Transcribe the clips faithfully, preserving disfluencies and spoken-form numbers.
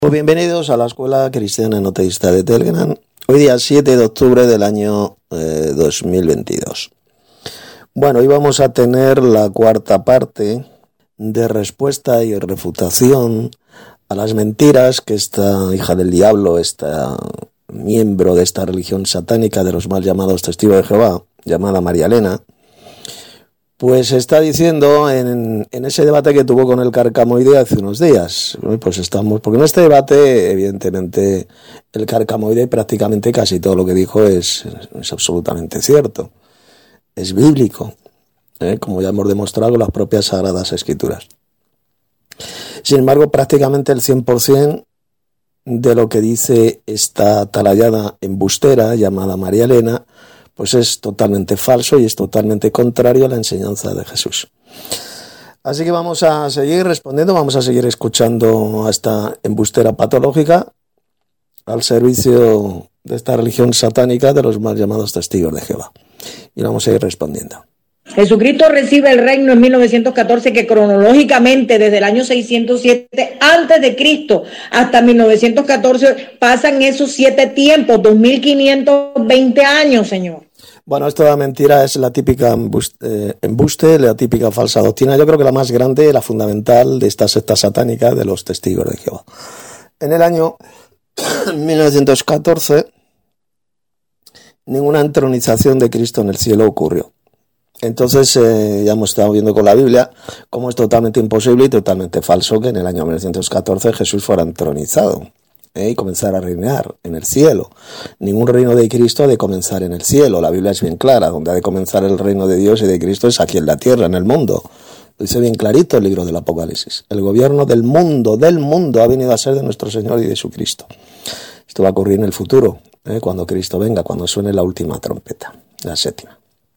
Pues bienvenidos a la Escuela Cristiana No Teísta de Telegram. Hoy día siete de octubre del año eh, dos mil veintidós. Bueno, hoy vamos a tener la cuarta parte de respuesta y refutación a las mentiras que esta hija del diablo, esta miembro de esta religión satánica de los mal llamados testigos de Jehová, llamada María Elena, pues está diciendo en, en ese debate que tuvo con el Carcamoide hace unos días. Pues estamos, porque en este debate, evidentemente, el Carcamoide prácticamente casi todo lo que dijo es, es absolutamente cierto. Es bíblico, ¿eh? Como ya hemos demostrado con las propias Sagradas Escrituras. Sin embargo, prácticamente el cien por ciento de lo que dice esta atalayada embustera llamada María Elena, pues es totalmente falso y es totalmente contrario a la enseñanza de Jesús. Así que vamos a seguir respondiendo, vamos a seguir escuchando a esta embustera patológica al servicio de esta religión satánica de los mal llamados testigos de Jehová. Y vamos a ir respondiendo. Jesucristo recibe el reino en mil novecientos catorce, que cronológicamente desde el año seiscientos siete antes de Cristo hasta mil novecientos catorce pasan esos siete tiempos, dos mil quinientos veinte años, Señor. Bueno, esto de la mentira es la típica embuste, eh, embuste, la típica falsa doctrina. Yo creo que la más grande, la fundamental de esta secta satánica de los testigos de Jehová. En el año mil novecientos catorce, ninguna entronización de Cristo en el cielo ocurrió. Entonces, eh, ya hemos estado viendo con la Biblia cómo es totalmente imposible y totalmente falso que en el año mil novecientos catorce Jesús fuera entronizado ¿eh? y comenzara a reinar en el cielo. Ningún reino de Cristo ha de comenzar en el cielo. La Biblia es bien clara, donde ha de comenzar el reino de Dios y de Cristo es aquí en la tierra, en el mundo. Lo dice bien clarito el libro del Apocalipsis. El gobierno del mundo, del mundo, ha venido a ser de nuestro Señor y de su Cristo. Esto va a ocurrir en el futuro, ¿eh? cuando Cristo venga, cuando suene la última trompeta, la séptima.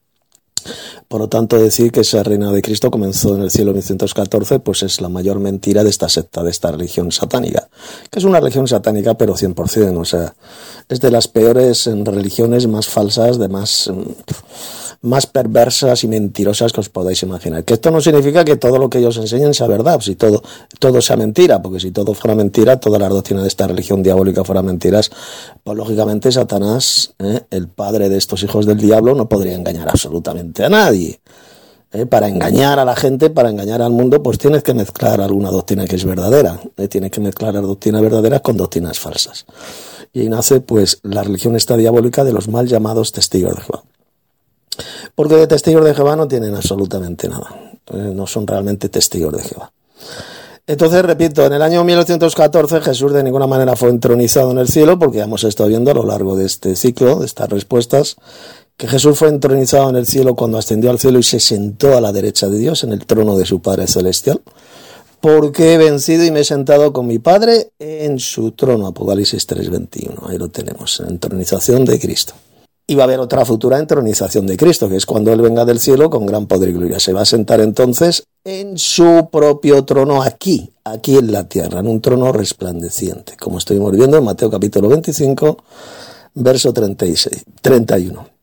Por lo tanto, decir que ese reinado de Cristo comenzó en el cielo en mil novecientos catorce, pues es la mayor mentira de esta secta, de esta religión satánica, que es una religión satánica pero cien por ciento, o sea, es de las peores religiones más falsas, de más, más perversas y mentirosas que os podáis imaginar. Que esto no significa que todo lo que ellos enseñen sea verdad, si todo, todo sea mentira, porque si todo fuera mentira, toda la doctrina de esta religión diabólica fuera mentiras, pues lógicamente Satanás, ¿eh? el padre de estos hijos del diablo, no podría engañar absolutamente a nadie. ¿Eh? Para engañar a la gente, para engañar al mundo, pues tienes que mezclar alguna doctrina que es verdadera, ¿eh? tienes que mezclar las doctrinas verdaderas con doctrinas falsas. Y ahí nace pues la religión esta diabólica de los mal llamados testigos de Jehová. Porque de testigos de Jehová no tienen absolutamente nada, ¿eh? no son realmente testigos de Jehová. Entonces, repito, en el año mil novecientos catorce Jesús de ninguna manera fue entronizado en el cielo, porque ya hemos estado viendo a lo largo de este ciclo, de estas respuestas, que Jesús fue entronizado en el cielo cuando ascendió al cielo y se sentó a la derecha de Dios en el trono de su Padre Celestial. Porque he vencido y me he sentado con mi Padre en su trono, Apocalipsis tres veintiuno, ahí lo tenemos, entronización de Cristo. Y va a haber otra futura entronización de Cristo, que es cuando Él venga del cielo con gran poder y gloria. Se va a sentar entonces en su propio trono aquí, aquí en la tierra, en un trono resplandeciente, como estuvimos viendo en Mateo capítulo veinticinco, verso treinta y seis, treinta y uno.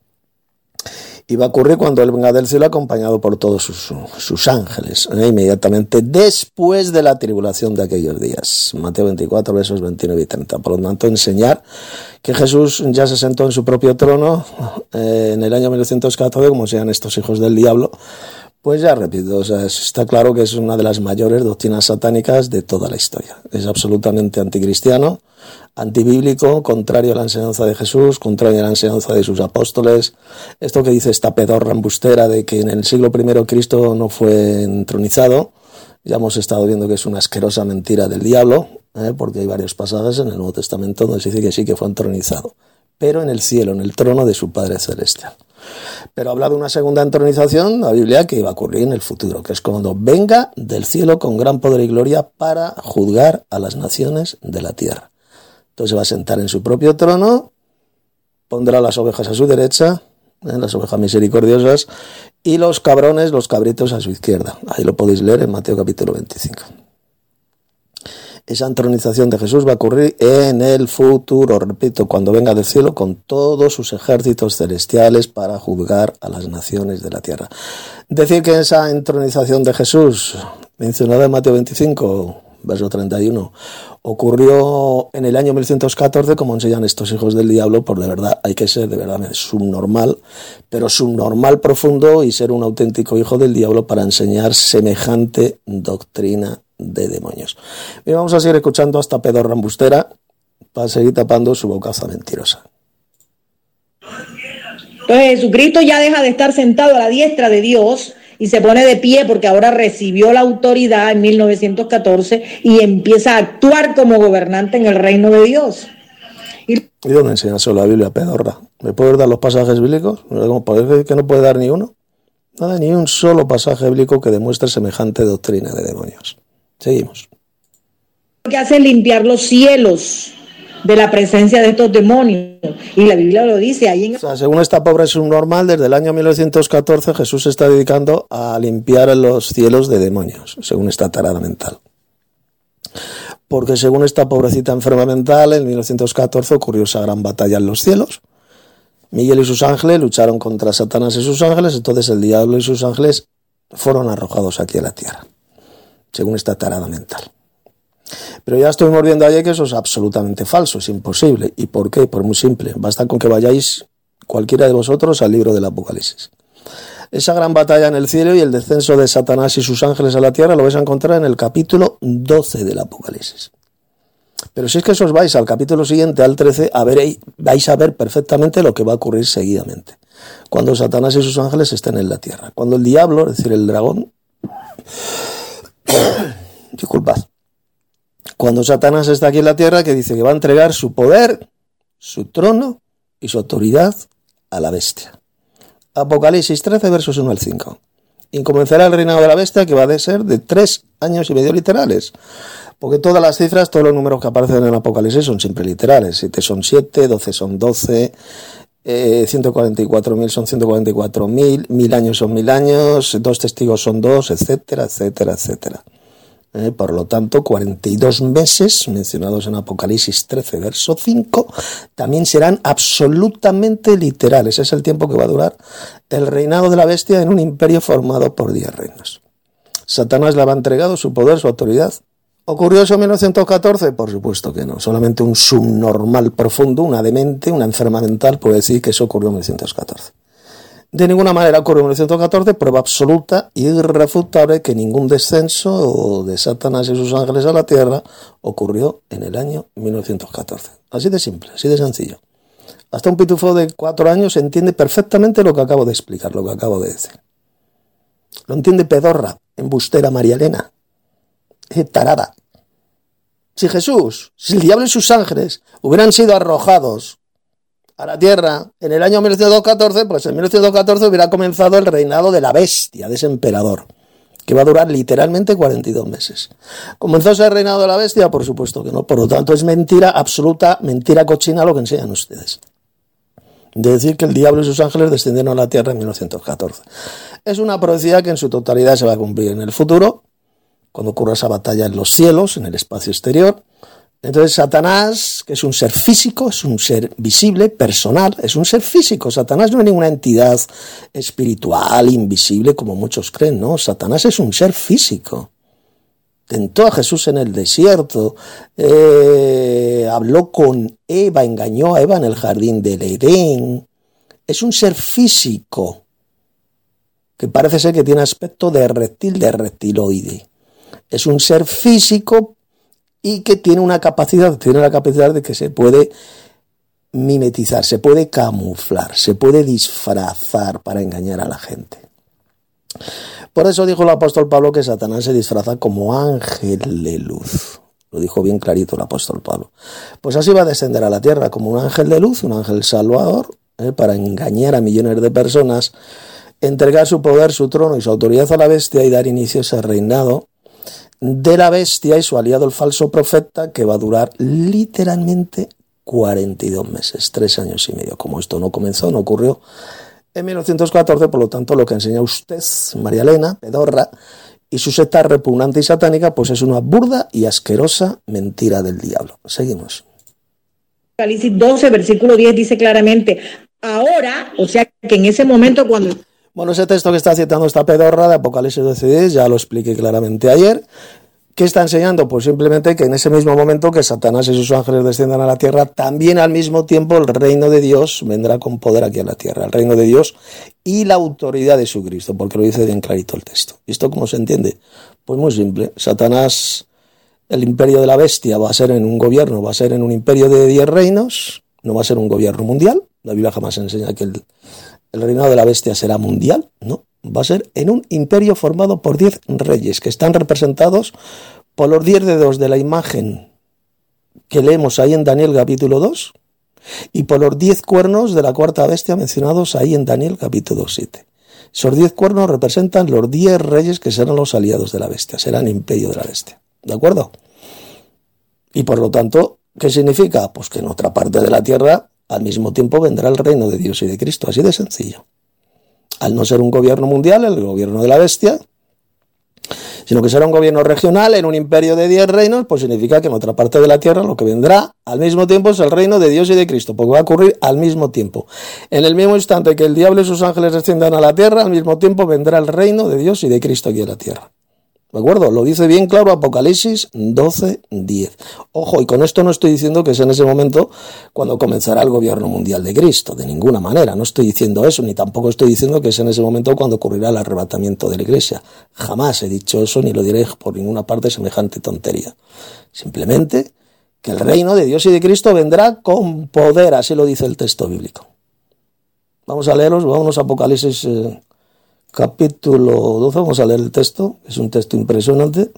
Y va a ocurrir cuando Él venga del cielo acompañado por todos sus, sus ángeles, ¿eh? inmediatamente después de la tribulación de aquellos días. Mateo veinticuatro, versos veintinueve y treinta. Por lo tanto, enseñar que Jesús ya se sentó en su propio trono eh, en el año mil novecientos catorce, como sean estos hijos del diablo, pues ya repito, o sea, está claro que es una de las mayores doctrinas satánicas de toda la historia. Es absolutamente anticristiano, antibíblico, contrario a la enseñanza de Jesús, contrario a la enseñanza de sus apóstoles. Esto que dice esta pedorra embustera de que en el siglo primero Cristo no fue entronizado, ya hemos estado viendo que es una asquerosa mentira del diablo, ¿eh? porque hay varios pasajes en el Nuevo Testamento donde se dice que sí que fue entronizado, pero en el cielo, en el trono de su Padre Celestial. Pero habla de una segunda entronización, la Biblia, que iba a ocurrir en el futuro, que es cuando venga del cielo con gran poder y gloria para juzgar a las naciones de la tierra. Entonces se va a sentar en su propio trono, pondrá las ovejas a su derecha, ¿eh? las ovejas misericordiosas, y los cabrones, los cabritos a su izquierda. Ahí lo podéis leer en Mateo capítulo veinticinco. Esa entronización de Jesús va a ocurrir en el futuro, repito, cuando venga del cielo con todos sus ejércitos celestiales para juzgar a las naciones de la tierra. Decir que esa entronización de Jesús, mencionada en Mateo veinticinco, verso treinta y uno, ocurrió en el año mil ciento catorce, como enseñan estos hijos del diablo, por de verdad hay que ser de verdad subnormal, pero subnormal profundo y ser un auténtico hijo del diablo para enseñar semejante doctrina de demonios. Y vamos a seguir escuchando a esta pedorra embustera para seguir tapando su bocaza mentirosa. Entonces Jesucristo ya deja de estar sentado a la diestra de Dios y se pone de pie porque ahora recibió la autoridad en mil novecientos catorce y empieza a actuar como gobernante en el reino de Dios. ¿Y, ¿Y dónde enseña eso la Biblia, pedorra? ¿Me puedes dar los pasajes bíblicos? ¿Parece que no puede dar ni uno? Nada, ni un solo pasaje bíblico que demuestre semejante doctrina de demonios. Seguimos. Lo que hace es limpiar los cielos de la presencia de estos demonios. Y la Biblia lo dice ahí en... O sea, según esta pobre subnormal, desde el año mil novecientos catorce Jesús se está dedicando a limpiar los cielos de demonios, según esta tarada mental. Porque según esta pobrecita enferma mental, en mil novecientos catorce ocurrió esa gran batalla en los cielos. Miguel y sus ángeles lucharon contra Satanás y sus ángeles, entonces el diablo y sus ángeles fueron arrojados aquí a la tierra, según esta tarada mental. Pero ya estuvimos viendo ayer que eso es absolutamente falso, es imposible. ¿Y por qué? Pues muy simple, basta con que vayáis cualquiera de vosotros al libro del Apocalipsis. Esa gran batalla en el cielo y el descenso de Satanás y sus ángeles a la tierra lo vais a encontrar en el capítulo doce del Apocalipsis. Pero si es que os vais al capítulo siguiente, al trece, a ver, vais a ver perfectamente lo que va a ocurrir seguidamente. Cuando Satanás y sus ángeles estén en la tierra. Cuando el diablo, es decir, el dragón... disculpad. Cuando Satanás está aquí en la tierra, que dice que va a entregar su poder, su trono y su autoridad a la bestia. Apocalipsis trece, versos uno al cinco. Y comenzará el reinado de la bestia, que va a ser de tres años y medio literales. Porque todas las cifras, todos los números que aparecen en el Apocalipsis son siempre literales. siete son siete, doce son doce, eh, ciento cuarenta y cuatro mil son ciento cuarenta y cuatro mil, mil años son mil años, dos testigos son dos, etcétera, etcétera, etcétera. Eh, por lo tanto, cuarenta y dos meses mencionados en Apocalipsis trece, verso cinco, también serán absolutamente literales. Es el tiempo que va a durar el reinado de la bestia en un imperio formado por diez reinos. Satanás le ha entregado su poder, su autoridad. ¿Ocurrió eso en mil novecientos catorce? Por supuesto que no. Solamente un subnormal profundo, una demente, una enferma mental puede decir que eso ocurrió en mil novecientos catorce. De ninguna manera ocurrió en mil novecientos catorce, prueba absoluta e irrefutable que ningún descenso de Satanás y sus ángeles a la tierra ocurrió en el año mil novecientos catorce. Así de simple, así de sencillo. Hasta un pitufo de cuatro años entiende perfectamente lo que acabo de explicar, lo que acabo de decir. Lo entiende pedorra, embustera María Elena, tarada. Si Jesús, si el diablo y sus ángeles hubieran sido arrojados a la tierra en el año mil novecientos catorce, pues en mil novecientos catorce hubiera comenzado el reinado de la bestia, de ese emperador, que va a durar literalmente cuarenta y dos meses. ¿Comenzó ese reinado de la bestia? Por supuesto que no. Por lo tanto, es mentira absoluta, mentira cochina lo que enseñan ustedes, de decir que el diablo y sus ángeles descendieron a la tierra en mil novecientos catorce. Es una profecía que en su totalidad se va a cumplir en el futuro, cuando ocurra esa batalla en los cielos, en el espacio exterior. Entonces Satanás, que es un ser físico, es un ser visible, personal, es un ser físico. Satanás no es ninguna entidad espiritual, invisible, como muchos creen, ¿no? Satanás es un ser físico. Tentó a Jesús en el desierto, eh, habló con Eva, engañó a Eva en el jardín del Edén. Es un ser físico, que parece ser que tiene aspecto de reptil, de reptiloide. Es un ser físico y que tiene una capacidad, tiene la capacidad de que se puede mimetizar, se puede camuflar, se puede disfrazar para engañar a la gente. Por eso dijo el apóstol Pablo que Satanás se disfraza como ángel de luz. Lo dijo bien clarito el apóstol Pablo. Pues así va a descender a la tierra como un ángel de luz, un ángel salvador, ¿eh? para engañar a millones de personas, entregar su poder, su trono y su autoridad a la bestia y dar inicio a ese reinado de la bestia y su aliado el falso profeta, que va a durar literalmente cuarenta y dos meses, tres años y medio. Como esto no comenzó, no ocurrió en mil novecientos catorce, por lo tanto lo que enseña usted, María Elena, pedorra, y su secta repugnante y satánica, pues es una burda y asquerosa mentira del diablo. Seguimos. Apocalipsis doce, versículo diez dice claramente, ahora, o sea que en ese momento cuando... Bueno, ese texto que está citando esta pedorra de Apocalipsis doce diez, ya lo expliqué claramente ayer. ¿Qué está enseñando? Pues simplemente que en ese mismo momento que Satanás y sus ángeles desciendan a la tierra, también al mismo tiempo el reino de Dios vendrá con poder aquí a la tierra. El reino de Dios y la autoridad de su Cristo, porque lo dice bien clarito el texto. ¿Y esto cómo se entiende? Pues muy simple. Satanás, el imperio de la bestia va a ser en un gobierno, va a ser en un imperio de diez reinos, no va a ser un gobierno mundial. La Biblia jamás enseña que el, el reinado de la bestia será mundial, ¿no? Va a ser en un imperio formado por diez reyes que están representados por los diez dedos de la imagen que leemos ahí en Daniel capítulo dos y por los diez cuernos de la cuarta bestia mencionados ahí en Daniel capítulo siete. Esos diez cuernos representan los diez reyes que serán los aliados de la bestia, serán imperio de la bestia, ¿de acuerdo? Y por lo tanto, ¿qué significa? Pues que en otra parte de la tierra al mismo tiempo vendrá el reino de Dios y de Cristo, así de sencillo. Al no ser un gobierno mundial, el gobierno de la bestia, sino que será un gobierno regional en un imperio de diez reinos, pues significa que en otra parte de la tierra lo que vendrá al mismo tiempo es el reino de Dios y de Cristo, porque va a ocurrir al mismo tiempo. En el mismo instante que el diablo y sus ángeles desciendan a la tierra, al mismo tiempo vendrá el reino de Dios y de Cristo aquí a la tierra. ¿De acuerdo? Lo dice bien claro Apocalipsis doce diez. Ojo, y con esto no estoy diciendo que es en ese momento cuando comenzará el gobierno mundial de Cristo, de ninguna manera, no estoy diciendo eso, ni tampoco estoy diciendo que es en ese momento cuando ocurrirá el arrebatamiento de la Iglesia. Jamás he dicho eso, ni lo diré por ninguna parte semejante tontería. Simplemente que el reino de Dios y de Cristo vendrá con poder, así lo dice el texto bíblico. Vamos a leerlos, vamos a Apocalipsis eh, capítulo doce, vamos a leer el texto, es un texto impresionante.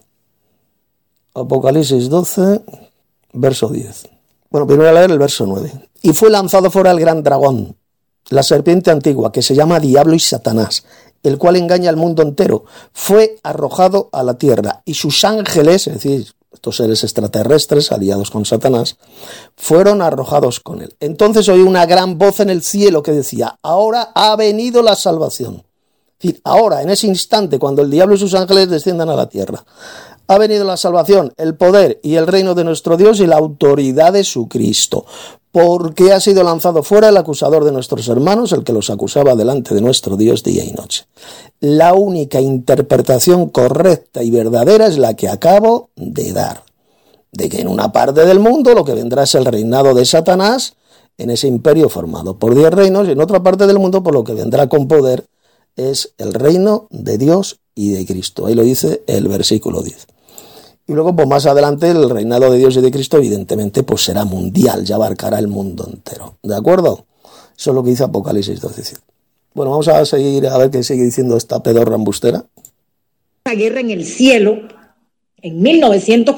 Apocalipsis doce, verso diez. Bueno, primero voy a leer el verso nueve. Y fue lanzado fuera el gran dragón, la serpiente antigua, que se llama Diablo y Satanás, el cual engaña al mundo entero. Fue arrojado a la tierra, y sus ángeles, es decir, estos seres extraterrestres aliados con Satanás, fueron arrojados con él. Entonces oí una gran voz en el cielo que decía: ahora ha venido la salvación. Es decir, ahora, en ese instante, cuando el diablo y sus ángeles desciendan a la tierra, ha venido la salvación, el poder y el reino de nuestro Dios y la autoridad de su Cristo, porque ha sido lanzado fuera el acusador de nuestros hermanos, el que los acusaba delante de nuestro Dios día y noche. La única interpretación correcta y verdadera es la que acabo de dar, de que en una parte del mundo lo que vendrá es el reinado de Satanás, en ese imperio formado por diez reinos, y en otra parte del mundo por lo que vendrá con poder es el reino de Dios y de Cristo. Ahí lo dice el versículo diez. Y luego, pues más adelante, el reinado de Dios y de Cristo, evidentemente, pues será mundial, ya abarcará el mundo entero. ¿De acuerdo? Eso es lo que dice Apocalipsis doce. Bueno, vamos a seguir a ver qué sigue diciendo esta pedorra embustera. La guerra en el cielo, en mil novecientos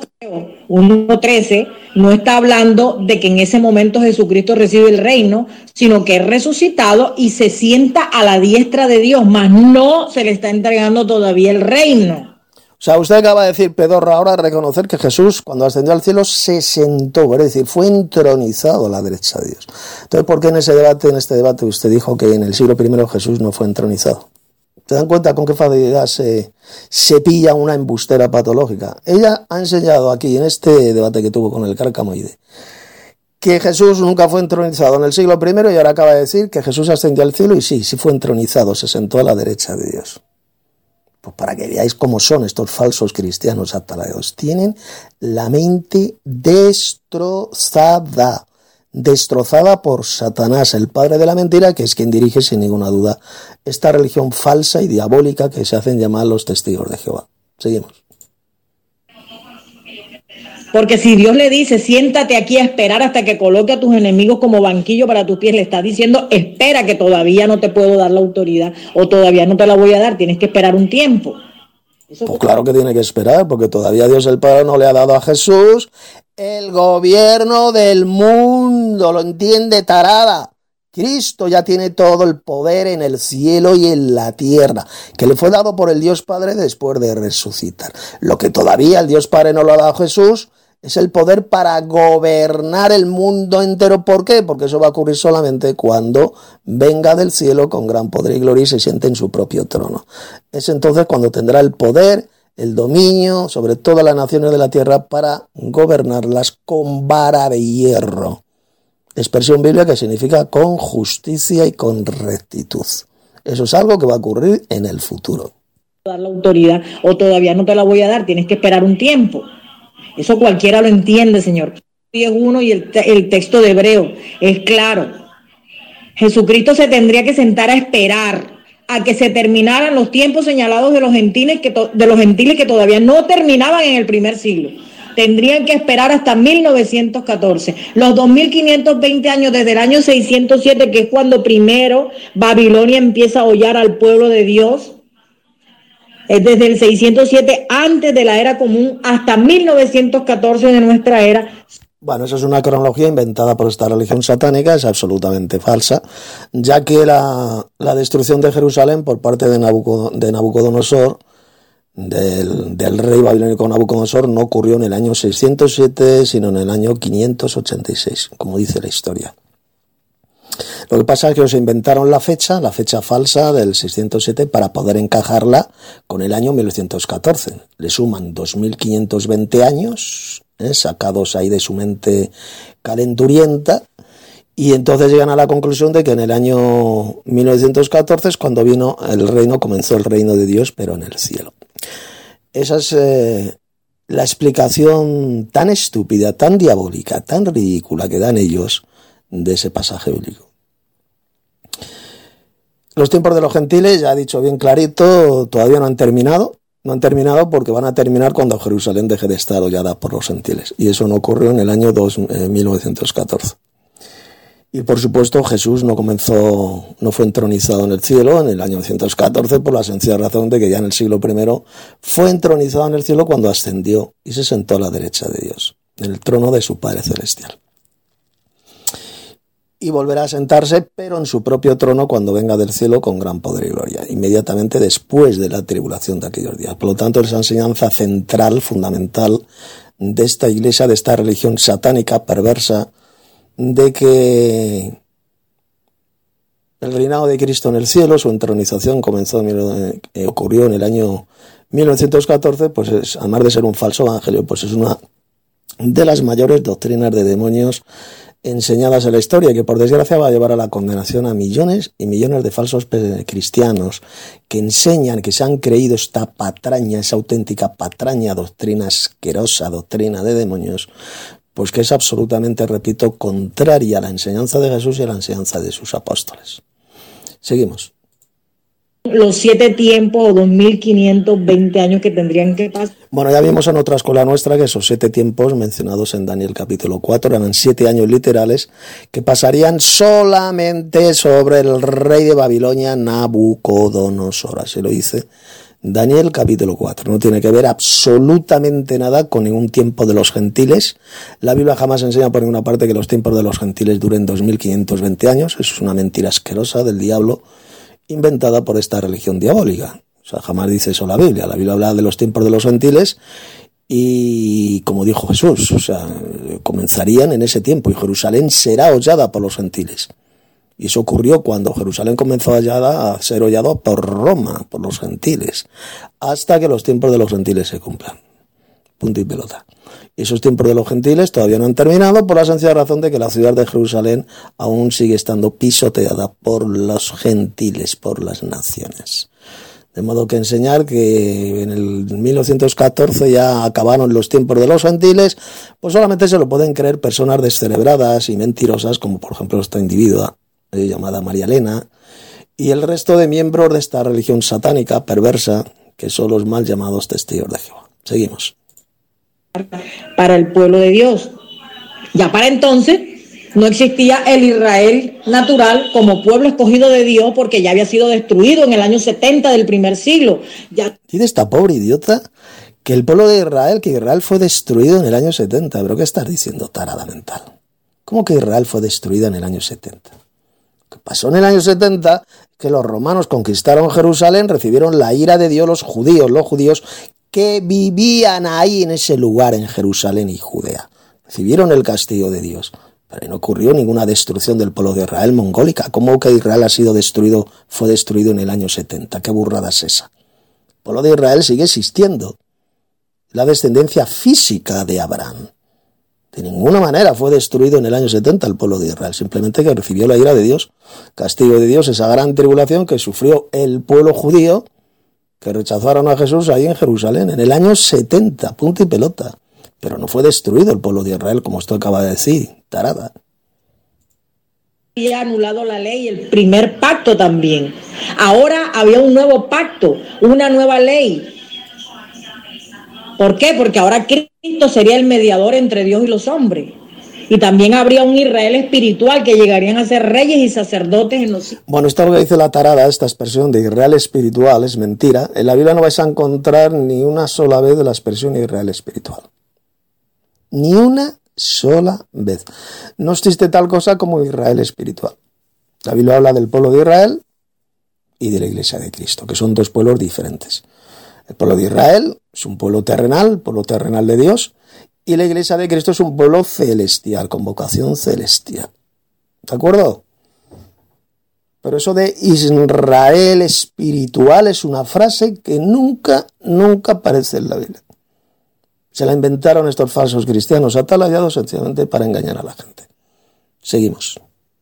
trece, no está hablando de que en ese momento Jesucristo recibe el reino, sino que es resucitado y se sienta a la diestra de Dios, mas no se le está entregando todavía el reino. O sea, usted acaba de decir, pedorra, ahora reconocer que Jesús, cuando ascendió al cielo, se sentó, es decir, fue entronizado a la derecha de Dios. Entonces, ¿por qué en ese debate, en este debate, usted dijo que en el siglo primero Jesús no fue entronizado? ¿Se dan cuenta con qué facilidad se, se pilla una embustera patológica? Ella ha enseñado aquí, en este debate que tuvo con el Carcamoide, que Jesús nunca fue entronizado en el siglo primero, y ahora acaba de decir que Jesús ascendió al cielo y sí, sí fue entronizado, se sentó a la derecha de Dios. Pues para que veáis cómo son estos falsos cristianos atalados. Tienen la mente destrozada. Destrozada por Satanás, el padre de la mentira, que es quien dirige sin ninguna duda esta religión falsa y diabólica que se hacen llamar los testigos de Jehová. Seguimos. Porque si Dios le dice, siéntate aquí a esperar hasta que coloque a tus enemigos como banquillo para tus pies, le está diciendo, espera que todavía no te puedo dar la autoridad o todavía no te la voy a dar, tienes que esperar un tiempo. Eso pues claro que tiene que esperar, porque todavía Dios el Padre no le ha dado a Jesús el gobierno del mundo, ¿lo entiende, tarada? Cristo ya tiene todo el poder en el cielo y en la tierra, que le fue dado por el Dios Padre después de resucitar. Lo que todavía el Dios Padre no lo ha dado a Jesús es el poder para gobernar el mundo entero. ¿Por qué? Porque eso va a ocurrir solamente cuando venga del cielo con gran poder y gloria y se siente en su propio trono. Es entonces cuando tendrá el poder, el dominio sobre todas las naciones de la tierra para gobernarlas con vara de hierro. Expresión bíblica que significa con justicia y con rectitud. Eso es algo que va a ocurrir en el futuro. dar la autoridad o todavía no te la voy a dar, tienes que esperar un tiempo. Eso cualquiera lo entiende, Señor. diez uno y el, el texto de Hebreo es claro. Jesucristo se tendría que sentar a esperar a que se terminaran los tiempos señalados de los gentiles que, to, de los gentiles que todavía no terminaban en el primer siglo. Tendrían que esperar hasta mil novecientos catorce. Los dos mil quinientos veinte años desde el año seiscientos siete, que es cuando primero Babilonia empieza a hollar al pueblo de Dios. Es desde el seiscientos siete antes de la era común hasta mil novecientos catorce de nuestra era. Bueno, esa es una cronología inventada por esta religión satánica, es absolutamente falsa, ya que la, la destrucción de Jerusalén por parte de, Nabucod- de Nabucodonosor, del, del rey babilónico Nabucodonosor, no ocurrió en el año seiscientos siete, sino en el año quinientos ochenta y seis, como dice la historia. Lo que pasa es que se inventaron la fecha, la fecha falsa del seiscientos siete, para poder encajarla con el año mil novecientos catorce. Le suman dos mil quinientos veinte años, ¿eh? sacados ahí de su mente calenturienta, y entonces llegan a la conclusión de que en el año mil novecientos catorce es cuando vino el reino, comenzó el reino de Dios, pero en el cielo. Esa es eh, la explicación tan estúpida, tan diabólica, tan ridícula que dan ellos de ese pasaje bíblico. Los tiempos de los gentiles, ya he dicho bien clarito, todavía no han terminado. No han terminado porque van a terminar cuando Jerusalén deje de estar hollada por los gentiles. Y eso no ocurrió en el año dos, eh, mil novecientos catorce. Y por supuesto Jesús no comenzó, no fue entronizado en el cielo en el año novecientos catorce por la sencilla razón de que ya en el siglo primero fue entronizado en el cielo cuando ascendió y se sentó a la derecha de Dios, en el trono de su Padre Celestial. Y volverá a sentarse, pero en su propio trono cuando venga del cielo con gran poder y gloria, inmediatamente después de la tribulación de aquellos días. Por lo tanto, esa enseñanza central, fundamental, de esta iglesia, de esta religión satánica, perversa, de que el reinado de Cristo en el cielo, su entronización comenzó, eh, ocurrió en el año mil novecientos catorce, pues es, además de ser un falso evangelio, pues es una de las mayores doctrinas de demonios enseñadas en la historia, que por desgracia va a llevar a la condenación a millones y millones de falsos cristianos que enseñan, que se han creído esta patraña, esa auténtica patraña, doctrina asquerosa, doctrina de demonios, pues que es absolutamente, repito, contraria a la enseñanza de Jesús y a la enseñanza de sus apóstoles. Seguimos. Los siete tiempos o dos mil quinientos veinte años que tendrían que pasar. Bueno, ya vimos en otra escuela nuestra que esos siete tiempos mencionados en Daniel capítulo cuatro eran siete años literales que pasarían solamente sobre el rey de Babilonia, Nabucodonosor. Así lo dice Daniel capítulo cuatro. No tiene que ver absolutamente nada con ningún tiempo de los gentiles. La Biblia jamás enseña por ninguna parte que los tiempos de los gentiles duren dos mil quinientos veinte años. Eso es una mentira asquerosa del diablo, inventada por esta religión diabólica. O sea, jamás dice eso la Biblia. La Biblia habla de los tiempos de los gentiles y, como dijo Jesús, o sea, comenzarían en ese tiempo y Jerusalén será hollada por los gentiles. Y eso ocurrió cuando Jerusalén comenzó hollada a ser hollado por Roma, por los gentiles, hasta que los tiempos de los gentiles se cumplan. Punto y pelota. Y esos tiempos de los gentiles todavía no han terminado por la sencilla razón de que la ciudad de Jerusalén aún sigue estando pisoteada por los gentiles, por las naciones. De modo que enseñar que en el mil novecientos catorce ya acabaron los tiempos de los gentiles, pues solamente se lo pueden creer personas descerebradas y mentirosas, como por ejemplo esta individua eh, llamada María Elena, y el resto de miembros de esta religión satánica perversa, que son los mal llamados testigos de Jehová. Seguimos. Para el pueblo de Dios. Ya para entonces no existía el Israel natural como pueblo escogido de Dios, porque ya había sido destruido en el año setenta del primer siglo. Ya... Dice esta pobre idiota que el pueblo de Israel, que Israel fue destruido en el año setenta. ¿Pero qué estás diciendo, tarada mental? ¿Cómo que Israel fue destruida en el año setenta? Lo que pasó en el año setenta es que los romanos conquistaron Jerusalén, recibieron la ira de Dios, los judíos, los judíos que vivían ahí en ese lugar, en Jerusalén y Judea. Recibieron el castigo de Dios. Pero no ocurrió ninguna destrucción del pueblo de Israel mongólica. ¿Cómo que Israel ha sido destruido, fue destruido en el año setenta? ¿Qué burrada es esa? El pueblo de Israel sigue existiendo. La descendencia física de Abraham. De ninguna manera fue destruido en el año setenta el pueblo de Israel. Simplemente que recibió la ira de Dios, castigo de Dios, esa gran tribulación que sufrió el pueblo judío, que rechazaron a Jesús ahí en Jerusalén, en el año setenta, punto y pelota. Pero no fue destruido el pueblo de Israel, como usted acaba de decir, tarada. Había anulado la ley, el primer pacto también. Ahora había un nuevo pacto, una nueva ley. ¿Por qué? Porque ahora Cristo sería el mediador entre Dios y los hombres. Y también habría un Israel espiritual que llegarían a ser reyes y sacerdotes en los... Bueno, esto es lo que dice la tarada, esta expresión de Israel espiritual, es mentira. En la Biblia no vais a encontrar ni una sola vez de la expresión Israel espiritual. Ni una sola vez. No existe tal cosa como Israel espiritual. La Biblia habla del pueblo de Israel y de la Iglesia de Cristo, que son dos pueblos diferentes. El pueblo de Israel es un pueblo terrenal, pueblo terrenal de Dios, y la Iglesia de Cristo es un pueblo celestial, con vocación celestial. ¿De acuerdo? Pero eso de Israel espiritual es una frase que nunca, nunca aparece en la Biblia. Se la inventaron estos falsos cristianos atalayados sencillamente para engañar a la gente. Seguimos.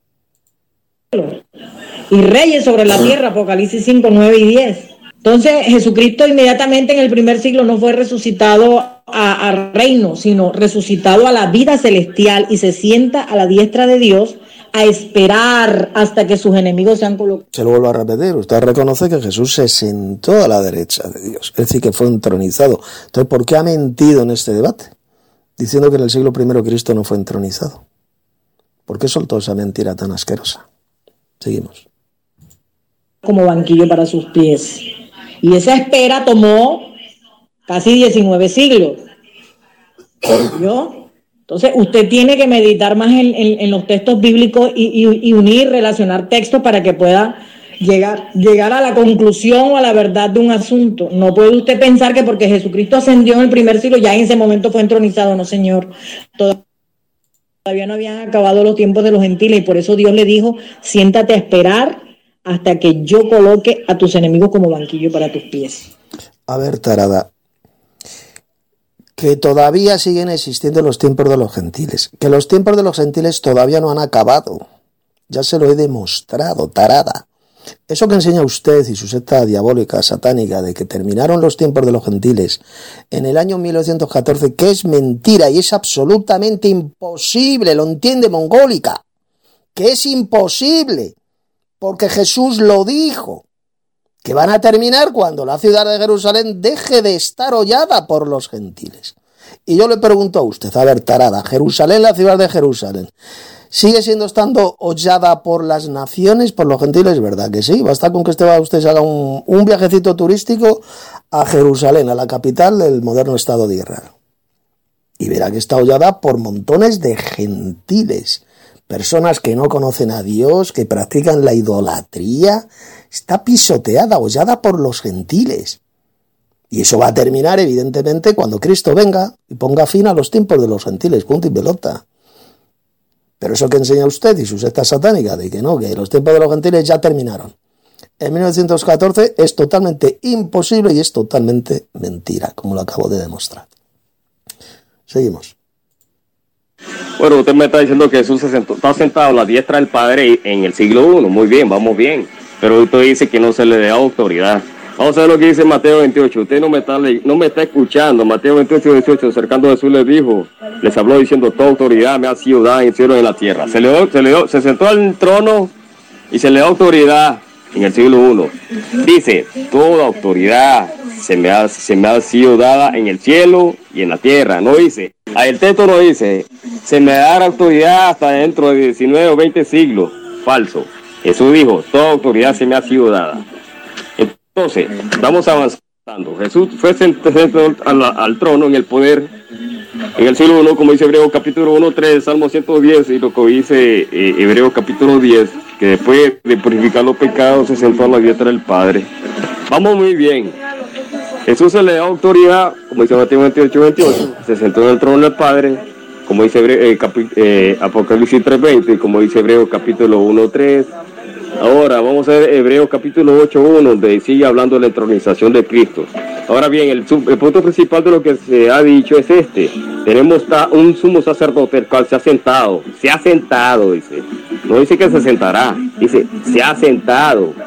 Y reyes sobre la tierra, Apocalipsis cinco, nueve y diez. Entonces, Jesucristo inmediatamente en el primer siglo no fue resucitado a, a reino, sino resucitado a la vida celestial y se sienta a la diestra de Dios a esperar hasta que sus enemigos sean colocados. Se lo vuelvo a repetir, usted reconoce que Jesús se sentó a la derecha de Dios, es decir, que fue entronizado. Entonces, ¿por qué ha mentido en este debate? Diciendo que en el siglo primero Cristo no fue entronizado. ¿Por qué soltó esa mentira tan asquerosa? Seguimos. Como banquillo para sus pies. Y esa espera tomó casi diecinueve siglos. ¿Yo? Entonces, usted tiene que meditar más en, en, en los textos bíblicos y, y, y unir, relacionar textos para que pueda llegar, llegar a la conclusión o a la verdad de un asunto. No puede usted pensar que porque Jesucristo ascendió en el primer siglo, ya en ese momento fue entronizado. No, señor. Todavía no habían acabado los tiempos de los gentiles y por eso Dios le dijo, siéntate a esperar hasta que yo coloque a tus enemigos como banquillo para tus pies. A ver, tarada, que todavía siguen existiendo los tiempos de los gentiles, que los tiempos de los gentiles todavía no han acabado. Ya se lo he demostrado, tarada. Eso que enseña usted y su secta diabólica, satánica, de que terminaron los tiempos de los gentiles en el año mil novecientos catorce, que es mentira y es absolutamente imposible, lo entiende mongólica, que es imposible. Porque Jesús lo dijo, que van a terminar cuando la ciudad de Jerusalén deje de estar hollada por los gentiles. Y yo le pregunto a usted, a ver, tarada, Jerusalén, la ciudad de Jerusalén, ¿sigue siendo estando hollada por las naciones, por los gentiles? ¿Verdad que sí? Basta con que usted, usted se haga un, un viajecito turístico a Jerusalén, a la capital del moderno Estado de Israel. Y verá que está hollada por montones de gentiles. Personas que no conocen a Dios, que practican la idolatría, está pisoteada, hollada por los gentiles. Y eso va a terminar, evidentemente, cuando Cristo venga y ponga fin a los tiempos de los gentiles, punto y pelota. Pero eso que enseña usted y su secta satánica, de que no, que los tiempos de los gentiles ya terminaron en mil novecientos catorce, es totalmente imposible y es totalmente mentira, como lo acabo de demostrar. Seguimos. Bueno, usted me está diciendo que Jesús se sentó, está sentado a la diestra del Padre en el siglo primero. Muy bien, vamos bien. Pero usted dice que no se le da autoridad. Vamos a ver lo que dice Mateo veintiocho. Usted no me está no me está escuchando. Mateo veintiocho, dieciocho. Acercando a Jesús les dijo, les habló diciendo, toda autoridad me ha sido dada en el cielo y en la tierra. Se le dio, se le dio, se sentó al trono y se le da autoridad en el siglo primero. Dice, toda autoridad se me ha, se me ha sido dada en el cielo y en la tierra. No dice, el texto no dice, se me dará autoridad hasta dentro de diecinueve o veinte siglos. Falso. Jesús dijo, toda autoridad se me ha sido dada. Entonces, vamos avanzando. Jesús fue sentado al, al trono en el poder en el siglo primero, como dice Hebreos capítulo uno, tres, Salmo ciento diez, y lo que dice eh, Hebreos capítulo diez, que después de purificar los pecados se sentó a la diestra del Padre. Vamos muy bien. Jesús se le da autoridad, como dice Mateo veintiocho, veintiocho, se sentó en el trono del Padre, como dice Hebreo, eh, capi, eh, Apocalipsis tres, veinte, como dice Hebreos capítulo uno, tres. Ahora vamos a ver Hebreos capítulo ocho, uno, donde sigue hablando de la entronización de Cristo. Ahora bien, el, el punto principal de lo que se ha dicho es este. Tenemos un sumo sacerdote el cual se ha sentado, se ha sentado, dice. No dice que se sentará, dice, se ha sentado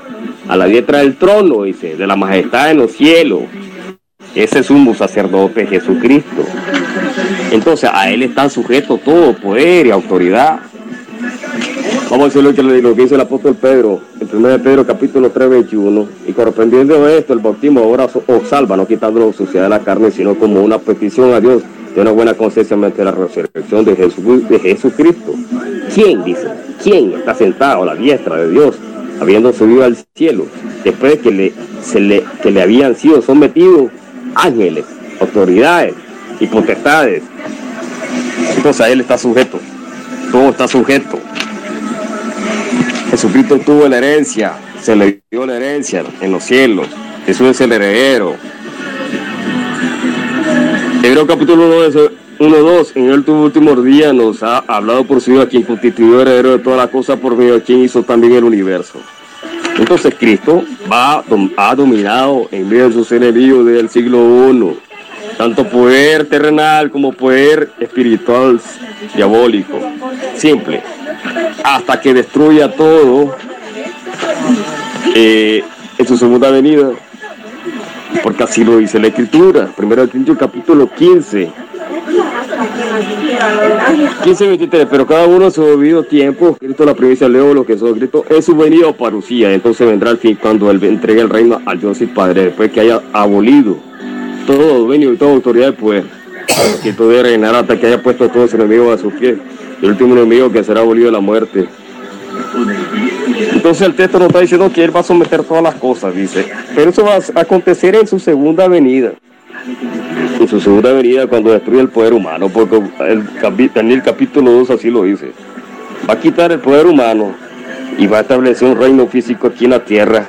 a la diestra del trono, dice, de la majestad en los cielos. Ese sumo sacerdote Jesucristo. Entonces a él está sujeto todo poder y autoridad. Vamos a decir lo que, lo que dice el apóstol Pedro, en primero de Pedro capítulo tres, veintiuno. Y correspondiendo a esto, el bautismo ahora os salva, no quitando la suciedad de la carne, sino como una petición a Dios de una buena conciencia mediante la resurrección de, Jesús, de Jesucristo. ¿Quién, dice? ¿Quién está sentado a la diestra de Dios, habiendo subido al cielo, después de que le, se le, que le habían sido sometidos ángeles, autoridades y potestades? Entonces a él está sujeto, todo está sujeto. Jesucristo tuvo la herencia, se le dio la herencia en los cielos. Jesús es el heredero. Hebreo capítulo uno, dos, en el último día nos ha hablado por su Hijo, a quien constituyó heredero de todas las cosas, por medio de quien hizo también el universo. Entonces Cristo va, ha dominado en medio de sus enemigos desde el siglo uno, tanto poder terrenal como poder espiritual diabólico. Simple. Hasta que destruya todo eh, en su segunda venida, porque así lo dice la Escritura. Primero de Corintios capítulo quince, quince veintitrés. Pero cada uno a su debido tiempo, Cristo la primicia, leo lo que son Cristo es su venida o parucía. Entonces vendrá el fin, cuando él entregue el reino al Dios y Padre, después que haya abolido todo dominio y toda autoridad de poder. Que todo debe reinar hasta que haya puesto a todos sus enemigos a sus pies. El último enemigo que será abolido de la muerte. Entonces el texto nos está diciendo que él va a someter todas las cosas, dice. Pero eso va a acontecer en su segunda venida. En su segunda venida, cuando destruye el poder humano, porque el Daniel capítulo dos así lo dice. Va a quitar el poder humano y va a establecer un reino físico aquí en la tierra.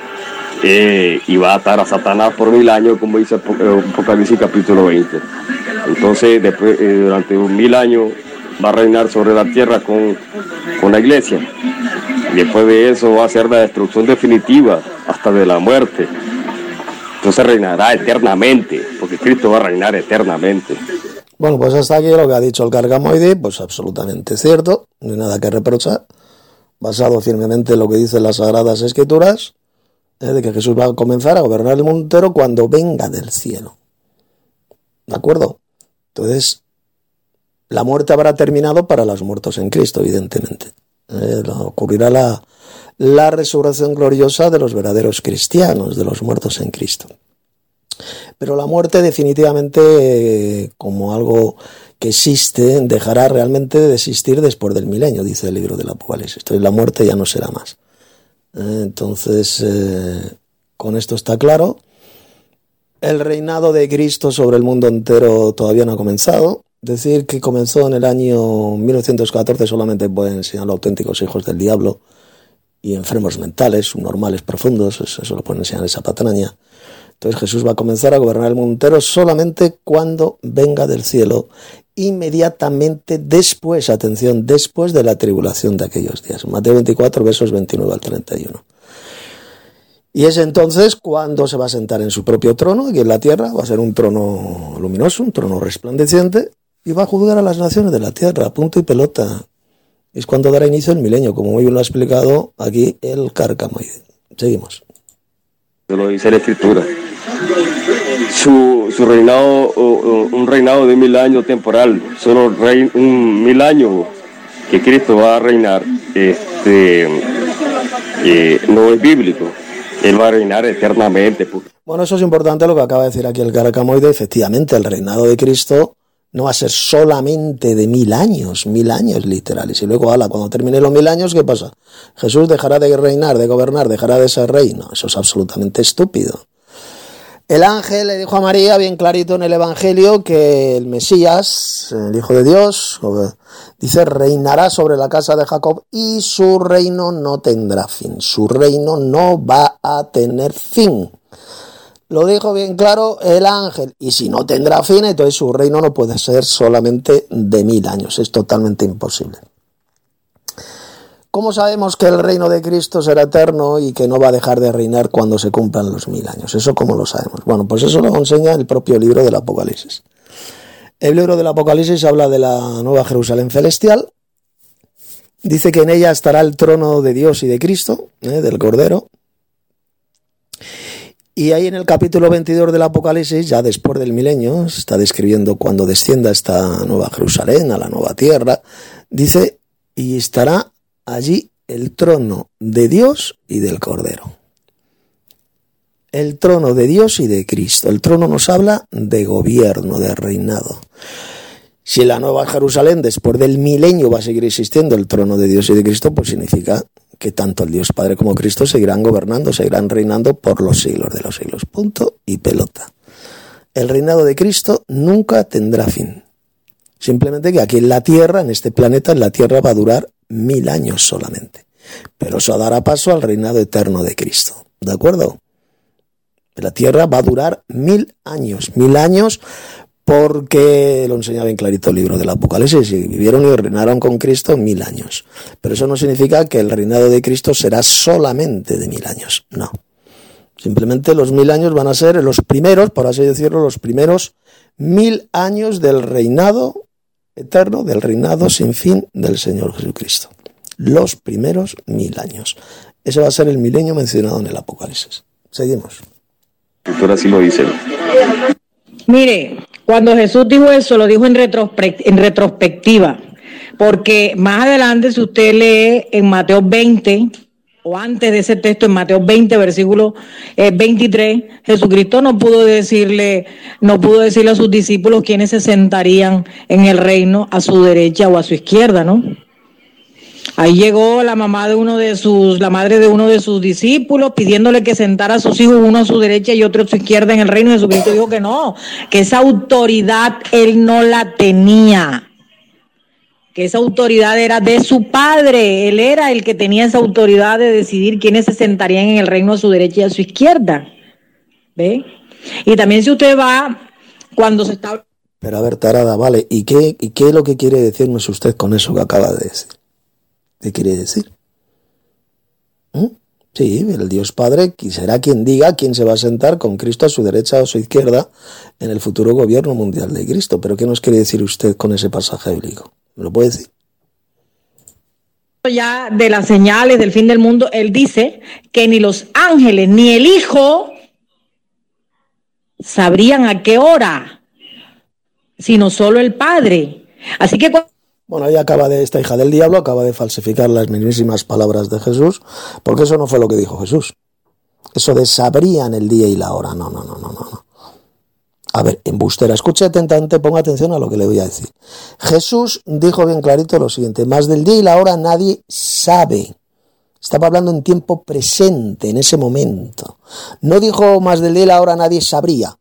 Eh, y va a atar a Satanás por mil años, como dice Apocalipsis capítulo veinte. Entonces, después, eh, durante un mil años va a reinar sobre la tierra con, con la iglesia. Y después de eso va a ser la destrucción definitiva hasta de la muerte. Entonces reinará eternamente, porque Cristo va a reinar eternamente. Bueno, pues hasta aquí lo que ha dicho el Cargamoide, pues absolutamente cierto, no hay nada que reprochar, basado firmemente en lo que dicen las Sagradas Escrituras, eh, de que Jesús va a comenzar a gobernar el mundo entero cuando venga del cielo. ¿De acuerdo? Entonces, la muerte habrá terminado para los muertos en Cristo, evidentemente. Eh, ocurrirá la, la resurrección gloriosa de los verdaderos cristianos, de los muertos en Cristo. Pero la muerte definitivamente, eh, como algo que existe, dejará realmente de existir después del milenio, dice el libro del Apocalipsis. Entonces la muerte ya no será más. Eh, entonces, eh, con esto está claro. El reinado de Cristo sobre el mundo entero todavía no ha comenzado. Decir que comenzó en el año mil novecientos catorce solamente pueden enseñar los auténticos hijos del diablo y enfermos mentales, subnormales profundos, eso, eso lo pueden enseñar esa patraña. Entonces Jesús va a comenzar a gobernar el mundo entero solamente cuando venga del cielo, inmediatamente después, atención, después de la tribulación de aquellos días. Mateo veinticuatro, versos veintinueve al treinta y uno. Y es entonces cuando se va a sentar en su propio trono, aquí en la tierra, va a ser un trono luminoso, un trono resplandeciente, y va a juzgar a las naciones de la tierra, punto y pelota. Es cuando dará inicio el milenio, como muy bien lo ha explicado aquí el Carcamoide. Seguimos. Lo dice la Escritura. Su, su reinado, un reinado de mil años temporal, solo rey, un mil años que Cristo va a reinar, este, eh, no es bíblico. Él va a reinar eternamente. Bueno, eso es importante lo que acaba de decir aquí el Carcamoide. Efectivamente, el reinado de Cristo no va a ser solamente de mil años, mil años literales. Y luego, ala, cuando termine los mil años, ¿qué pasa? Jesús dejará de reinar, de gobernar, dejará de ser rey. No, eso es absolutamente estúpido. El ángel le dijo a María, bien clarito en el Evangelio, que el Mesías, el Hijo de Dios, dice, reinará sobre la casa de Jacob y su reino no tendrá fin. Su reino no va a tener fin. Lo dijo bien claro el ángel. Y si no tendrá fin, entonces su reino no puede ser solamente de mil años. Es totalmente imposible. ¿Cómo sabemos que el reino de Cristo será eterno y que no va a dejar de reinar cuando se cumplan los mil años? ¿Eso cómo lo sabemos? Bueno, pues eso lo enseña el propio libro del Apocalipsis. El libro del Apocalipsis habla de la Nueva Jerusalén celestial. Dice que en ella estará el trono de Dios y de Cristo, ¿eh? del Cordero. Y ahí en el capítulo veintidós del Apocalipsis, ya después del milenio, se está describiendo cuando descienda esta nueva Jerusalén, a la nueva tierra, dice, y estará allí el trono de Dios y del Cordero. El trono de Dios y de Cristo. El trono nos habla de gobierno, de reinado. Si la nueva Jerusalén, después del milenio, va a seguir existiendo el trono de Dios y de Cristo, pues significa que tanto el Dios Padre como Cristo seguirán gobernando, seguirán reinando por los siglos de los siglos. Punto y pelota. El reinado de Cristo nunca tendrá fin. Simplemente que aquí en la Tierra, en este planeta, en la Tierra va a durar mil años solamente. Pero eso dará paso al reinado eterno de Cristo. ¿De acuerdo? La Tierra va a durar mil años. Mil años porque lo enseña bien clarito el libro del Apocalipsis, y vivieron y reinaron con Cristo mil años. Pero eso no significa que el reinado de Cristo será solamente de mil años, no. Simplemente los mil años van a ser los primeros, por así decirlo, los primeros mil años del reinado eterno, del reinado sin fin del Señor Jesucristo. Los primeros mil años. Ese va a ser el milenio mencionado en el Apocalipsis. Seguimos. Ahora sí lo dice. Mire, cuando Jesús dijo eso, lo dijo en, retrospect- en retrospectiva, porque más adelante, si usted lee en Mateo veinte, o antes de ese texto, en Mateo veinte, versículo eh, veintitrés, Jesucristo no pudo decirle, no pudo decirle a sus discípulos quiénes se sentarían en el reino a su derecha o a su izquierda, ¿no? Ahí llegó la mamá de uno de sus, la madre de uno de sus discípulos, pidiéndole que sentara a sus hijos, uno a su derecha y otro a su izquierda en el reino. Jesucristo dijo que no, que esa autoridad él no la tenía, que esa autoridad era de su padre. Él era el que tenía esa autoridad de decidir quiénes se sentarían en el reino a su derecha y a su izquierda. ¿Ve? Y también si usted va, cuando se está... Pero a ver, tarada, vale, ¿y qué, y qué es lo que quiere decirnos usted con eso que acaba de decir? ¿Qué quiere decir? ¿Mm? Sí, el Dios Padre será quien diga quién se va a sentar con Cristo a su derecha o a su izquierda en el futuro gobierno mundial de Cristo. ¿Pero qué nos quiere decir usted con ese pasaje bíblico? ¿Me lo puede decir? Ya de las señales del fin del mundo, él dice que ni los ángeles ni el Hijo sabrían a qué hora, sino solo el Padre. Así que cuando... Bueno, ahí acaba de, esta hija del diablo acaba de falsificar las mismísimas palabras de Jesús, porque eso no fue lo que dijo Jesús. Eso de sabrían el día y la hora, no, no, no, no, no. A ver, embustera, escuche atentamente, ponga atención a lo que le voy a decir. Jesús dijo bien clarito lo siguiente: más del día y la hora nadie sabe. Estaba hablando en tiempo presente, en ese momento. No dijo más del día y la hora nadie sabría.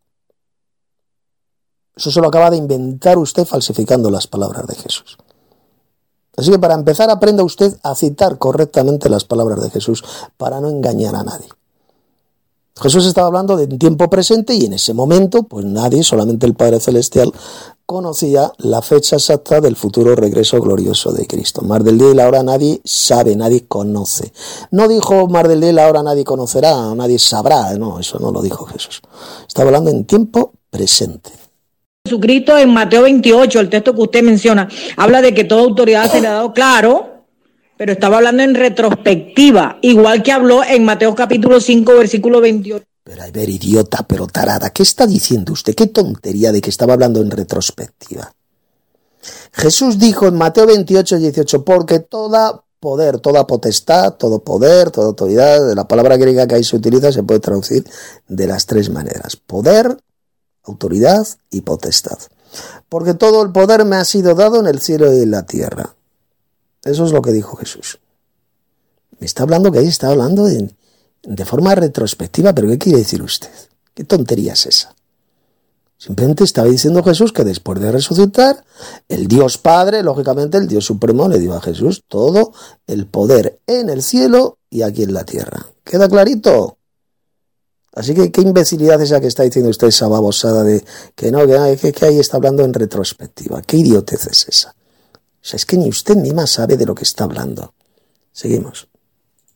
Eso se lo acaba de inventar usted falsificando las palabras de Jesús. Así que para empezar, aprenda usted a citar correctamente las palabras de Jesús para no engañar a nadie. Jesús estaba hablando de un tiempo presente y en ese momento, pues nadie, solamente el Padre Celestial, conocía la fecha exacta del futuro regreso glorioso de Cristo. Más del día y la hora nadie sabe, nadie conoce. No dijo más del día y la hora nadie conocerá, nadie sabrá. No, eso no lo dijo Jesús. Estaba hablando en tiempo presente. Jesucristo en Mateo veintiocho, el texto que usted menciona, habla de que toda autoridad se le ha dado, claro, pero estaba hablando en retrospectiva, igual que habló en Mateo capítulo cinco, versículo veintiocho. Pero a ver, idiota, pero tarada, ¿qué está diciendo usted? ¿Qué tontería de que estaba hablando en retrospectiva? Jesús dijo en Mateo veintiocho, dieciocho, porque toda poder, toda potestad, todo poder, toda autoridad, la palabra griega que ahí se utiliza se puede traducir de las tres maneras: poder, autoridad y potestad. Porque todo el poder me ha sido dado en el cielo y en la tierra. Eso es lo que dijo Jesús. Me está hablando que ahí está hablando de, de forma retrospectiva, pero ¿qué quiere decir usted? ¿Qué tontería es esa? Simplemente estaba diciendo Jesús que después de resucitar, el Dios Padre, lógicamente el Dios Supremo, le dio a Jesús todo el poder en el cielo y aquí en la tierra. ¿Queda clarito? Así que qué imbecilidad esa que está diciendo usted, esa babosada de que no, que, que, que ahí está hablando en retrospectiva. ¿Qué idiotez es esa? O sea, es que ni usted misma sabe de lo que está hablando. Seguimos.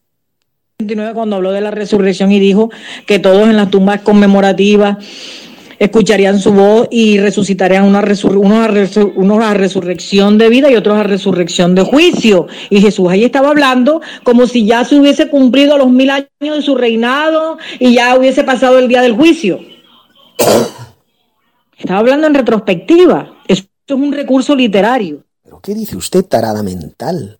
veintinueve, cuando habló de la resurrección y dijo que todos en las tumbas conmemorativas escucharían su voz y resucitarían una resur- unos, a resur- unos a resurrección de vida y otros a resurrección de juicio. Y Jesús ahí estaba hablando como si ya se hubiese cumplido los mil años de su reinado y ya hubiese pasado el día del juicio. Estaba hablando en retrospectiva. Esto es un recurso literario. ¿Pero qué dice usted, tarada mental?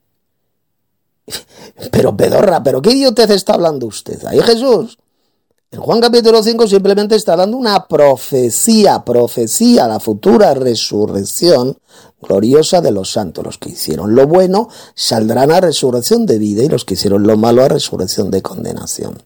Pero pedorra, ¿pero qué idiotez está hablando usted? Ahí Jesús, en Juan capítulo cinco simplemente está dando una profecía, profecía, la futura resurrección gloriosa de los santos. Los que hicieron lo bueno saldrán a resurrección de vida y los que hicieron lo malo a resurrección de condenación.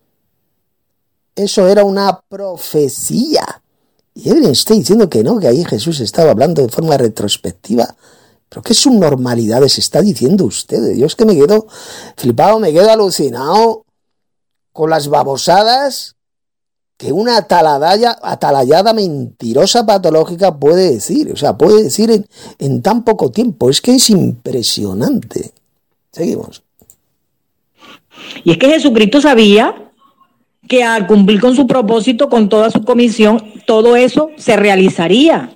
Eso era una profecía. Y él está diciendo que no, que ahí Jesús estaba hablando de forma retrospectiva. ¿Pero qué subnormalidades está diciendo usted? Yo es que me quedo flipado, me quedo alucinado con las babosadas que una atalayada, atalayada mentirosa patológica puede decir. O sea, puede decir en, en tan poco tiempo. Es que es impresionante. Seguimos. Y es que Jesucristo sabía que al cumplir con su propósito, con toda su comisión, todo eso se realizaría.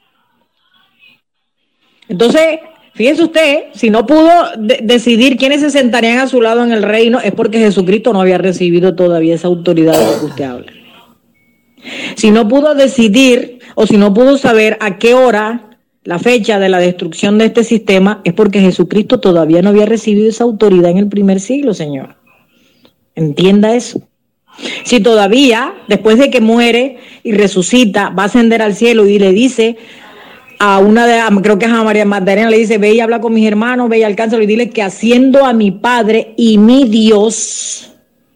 Entonces, fíjese usted, si no pudo de- decidir quiénes se sentarían a su lado en el reino, es porque Jesucristo no había recibido todavía esa autoridad de la que usted habla. Si no pudo decidir o si no pudo saber a qué hora, la fecha de la destrucción de este sistema, es porque Jesucristo todavía no había recibido esa autoridad en el primer siglo, señor. Entienda eso. Si todavía, después de que muere y resucita, va a ascender al cielo y le dice a una de, creo que es a María Magdalena, le dice, ve y habla con mis hermanos, ve y alcánzalo y dile que asciendo a mi Padre y mi Dios,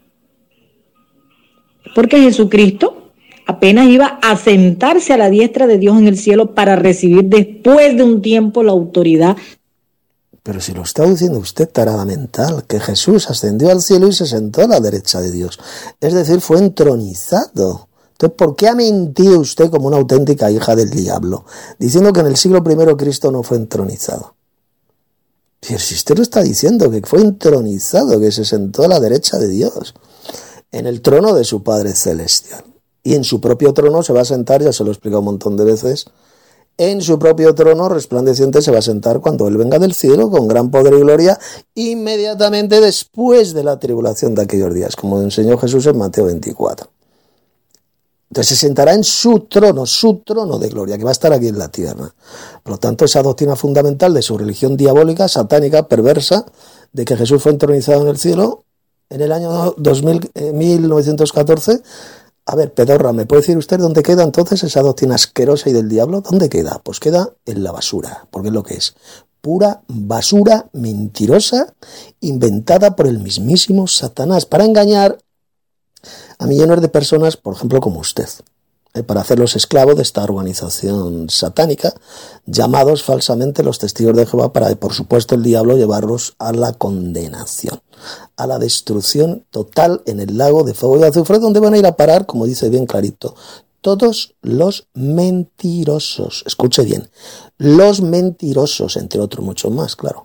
porque Jesucristo apenas iba a sentarse a la diestra de Dios en el cielo para recibir después de un tiempo la autoridad. Pero si lo está diciendo usted, tarada mental, que Jesús ascendió al cielo y se sentó a la derecha de Dios. Es decir, fue entronizado. Entonces, ¿por qué ha mentido usted como una auténtica hija del diablo, diciendo que en el siglo primero Cristo no fue entronizado? Si usted lo está diciendo, que fue entronizado, que se sentó a la derecha de Dios, en el trono de su Padre Celestial. Y en su propio trono se va a sentar, ya se lo he explicado un montón de veces, en su propio trono resplandeciente se va a sentar cuando Él venga del cielo con gran poder y gloria, inmediatamente después de la tribulación de aquellos días, como enseñó Jesús en Mateo veinticuatro. Entonces se sentará en su trono, su trono de gloria, que va a estar aquí en la tierra. Por lo tanto, esa doctrina fundamental de su religión diabólica, satánica, perversa, de que Jesús fue entronizado en el cielo en el año dos mil, eh, mil novecientos catorce... A ver, pedorra, ¿me puede decir usted dónde queda entonces esa doctrina asquerosa y del diablo? ¿Dónde queda? Pues queda en la basura, porque es lo que es. Pura basura mentirosa inventada por el mismísimo Satanás para engañar a millones de personas, por ejemplo, como usted, eh, para hacerlos esclavos de esta organización satánica, llamados falsamente los testigos de Jehová, para, por supuesto, el diablo llevarlos a la condenación, a la destrucción total en el lago de fuego y azufre, donde van a ir a parar, como dice bien clarito, todos los mentirosos. Escuche bien, los mentirosos, entre otros muchos más, claro.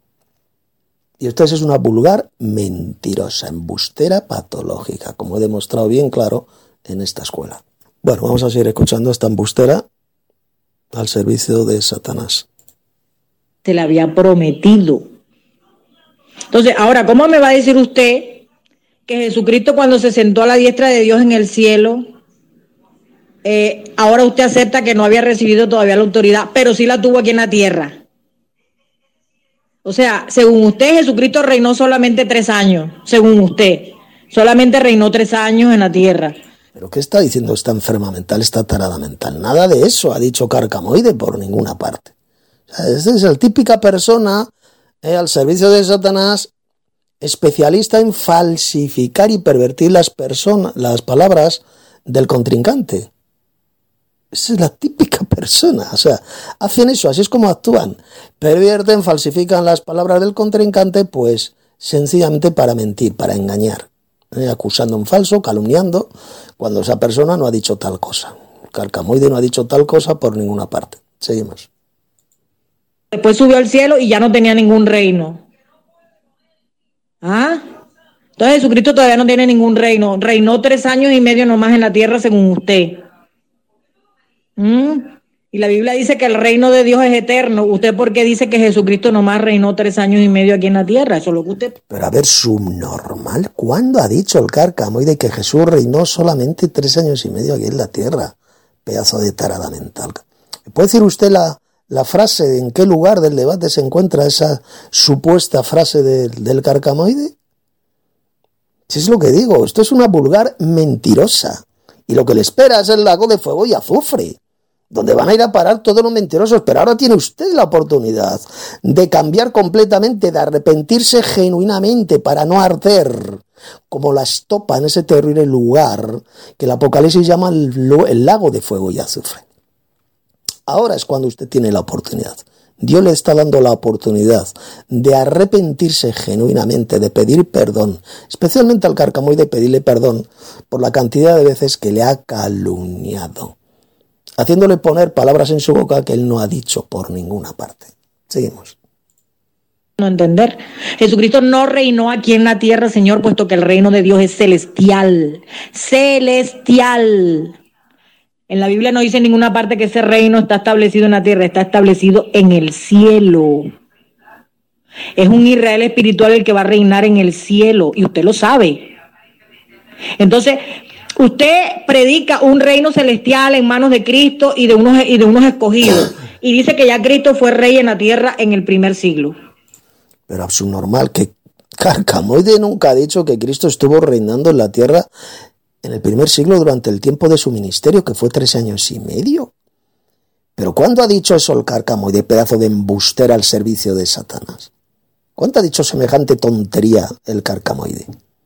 Y usted es una vulgar mentirosa, embustera patológica, como he demostrado bien claro en esta escuela. Bueno, vamos a seguir escuchando esta embustera al servicio de Satanás. Se le había prometido. Entonces, ahora, ¿cómo me va a decir usted que Jesucristo cuando se sentó a la diestra de Dios en el cielo, eh, ahora usted acepta que no había recibido todavía la autoridad, pero sí la tuvo aquí en la tierra? O sea, según usted, Jesucristo reinó solamente tres años, según usted. Solamente reinó tres años en la tierra. ¿Pero qué está diciendo esta enferma mental, esta tarada mental? Nada de eso ha dicho Carcamoide por ninguna parte. O sea, esta es la típica persona eh, al servicio de Satanás, especialista en falsificar y pervertir las personas, las palabras del contrincante. Esa es la típica persona. O sea, hacen eso, así es como actúan. Pervierten, falsifican las palabras del contrincante, pues sencillamente para mentir, para engañar. Eh, acusando en falso, calumniando, cuando esa persona no ha dicho tal cosa. Carcamoide no ha dicho tal cosa por ninguna parte. Seguimos. Después subió al cielo y ya no tenía ningún reino. ¿Ah? Entonces Jesucristo todavía no tiene ningún reino. Reinó tres años y medio nomás en la tierra, según usted. ¿Mm? Y la Biblia dice que el reino de Dios es eterno. ¿Usted por qué dice que Jesucristo nomás reinó tres años y medio aquí en la tierra? Eso es lo que usted... Pero a ver, subnormal, ¿cuándo ha dicho el Carcamoide que Jesús reinó solamente tres años y medio aquí en la tierra? Pedazo de tarada mental. ¿Puede decir usted la, la frase de en qué lugar del debate se encuentra esa supuesta frase de, del Carcamoide? Si es lo que digo, esto es una vulgar mentirosa. Y lo que le espera es el lago de fuego y azufre, donde van a ir a parar todos los mentirosos. Pero ahora tiene usted la oportunidad de cambiar completamente, de arrepentirse genuinamente para no arder como la estopa en ese terrible lugar que el Apocalipsis llama el, el lago de fuego y azufre. Ahora es cuando usted tiene la oportunidad. Dios le está dando la oportunidad de arrepentirse genuinamente, de pedir perdón, especialmente al Carcamoide, pedirle perdón por la cantidad de veces que le ha calumniado, haciéndole poner palabras en su boca que él no ha dicho por ninguna parte. Seguimos. No entender. Jesucristo no reinó aquí en la tierra, Señor, puesto que el reino de Dios es celestial. Celestial. En la Biblia no dice en ninguna parte que ese reino está establecido en la tierra, está establecido en el cielo. Es un Israel espiritual el que va a reinar en el cielo, y usted lo sabe. Entonces, usted predica un reino celestial en manos de Cristo y de unos, y de unos escogidos, y dice que ya Cristo fue rey en la tierra en el primer siglo. Pero es normal que Carcamoide nunca ha dicho que Cristo estuvo reinando en la tierra en el primer siglo durante el tiempo de su ministerio, que fue tres años y medio. ¿Pero cuándo ha dicho eso el Carcamoide, pedazo de embustera al servicio de Satanás? ¿Cuándo ha dicho semejante tontería el Carcamoide?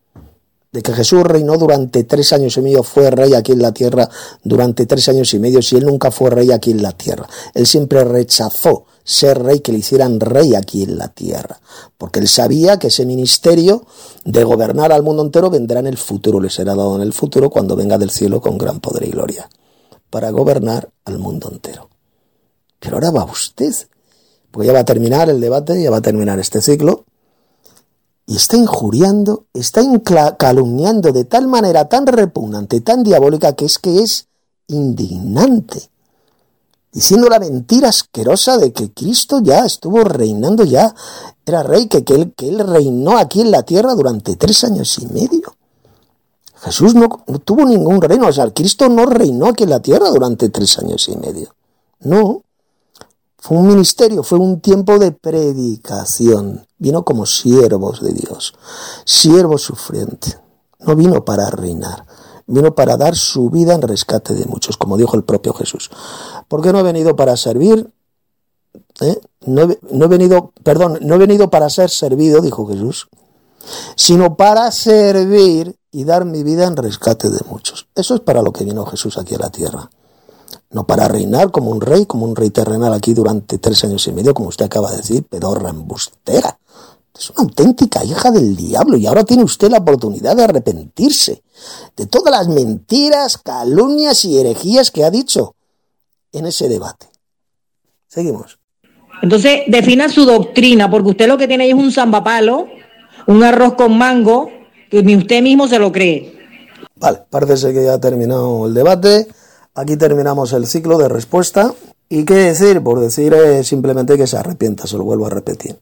De que Jesús reinó durante tres años y medio, fue rey aquí en la tierra durante tres años y medio, si él nunca fue rey aquí en la tierra. Él siempre rechazó ser rey, que le hicieran rey aquí en la tierra, porque él sabía que ese ministerio de gobernar al mundo entero vendrá en el futuro, le será dado en el futuro cuando venga del cielo con gran poder y gloria, para gobernar al mundo entero. Pero ahora va usted, porque ya va a terminar el debate, ya va a terminar este ciclo, y está injuriando, está calumniando de tal manera tan repugnante, tan diabólica, que es que es indignante, diciendo la mentira asquerosa de que Cristo ya estuvo reinando, ya era rey, que, que, él, que él reinó aquí en la tierra durante tres años y medio. Jesús no, no tuvo ningún reino, o sea, Cristo no reinó aquí en la tierra durante tres años y medio. No, fue un ministerio, fue un tiempo de predicación. Vino como siervos de Dios, siervo sufriente. No vino para reinar, vino para dar su vida en rescate de muchos, como dijo el propio Jesús. Porque no he venido para servir, ¿eh? no, he, no he venido, perdón, no he venido para ser servido, dijo Jesús, sino para servir y dar mi vida en rescate de muchos. Eso es para lo que vino Jesús aquí a la tierra. No para reinar como un rey, como un rey terrenal aquí durante tres años y medio, como usted acaba de decir, pedorra embustera. Es una auténtica hija del diablo, y ahora tiene usted la oportunidad de arrepentirse de todas las mentiras, calumnias y herejías que ha dicho en ese debate. Seguimos. Entonces, defina su doctrina, porque usted lo que tiene ahí es un zambapalo, un arroz con mango, que ni usted mismo se lo cree. Vale, parece que ya ha terminado el debate. Aquí terminamos el ciclo de respuesta. ¿Y qué decir? Por decir eh, simplemente que se arrepienta, se lo vuelvo a repetir.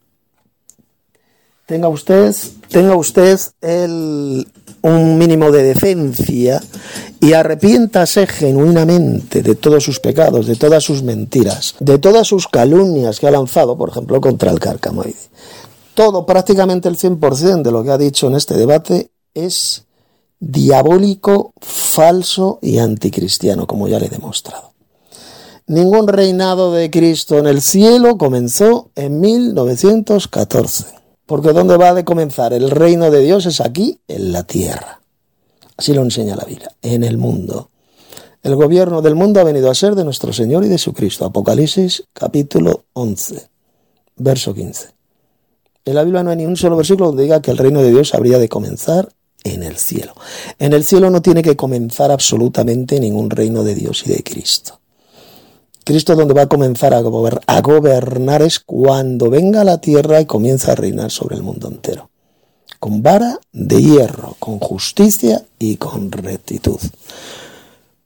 Tenga usted, tenga usted el, un mínimo de decencia y arrepiéntase genuinamente de todos sus pecados, de todas sus mentiras, de todas sus calumnias que ha lanzado, por ejemplo, contra el Carcamoide. Todo, prácticamente el cien por ciento de lo que ha dicho en este debate es diabólico, falso y anticristiano, como ya le he demostrado. Ningún reinado de Cristo en el cielo comenzó en mil novecientos catorce. Porque ¿dónde va a comenzar? El reino de Dios es aquí, en la tierra. Así lo enseña la Biblia, en el mundo. El gobierno del mundo ha venido a ser de nuestro Señor y de su Cristo. Apocalipsis capítulo once, verso quince. En la Biblia no hay ni un solo versículo donde diga que el reino de Dios habría de comenzar en el cielo. En el cielo no tiene que comenzar absolutamente ningún reino de Dios y de Cristo. Cristo donde va a comenzar a gobernar, a gobernar es cuando venga a la tierra y comienza a reinar sobre el mundo entero. Con vara de hierro, con justicia y con rectitud.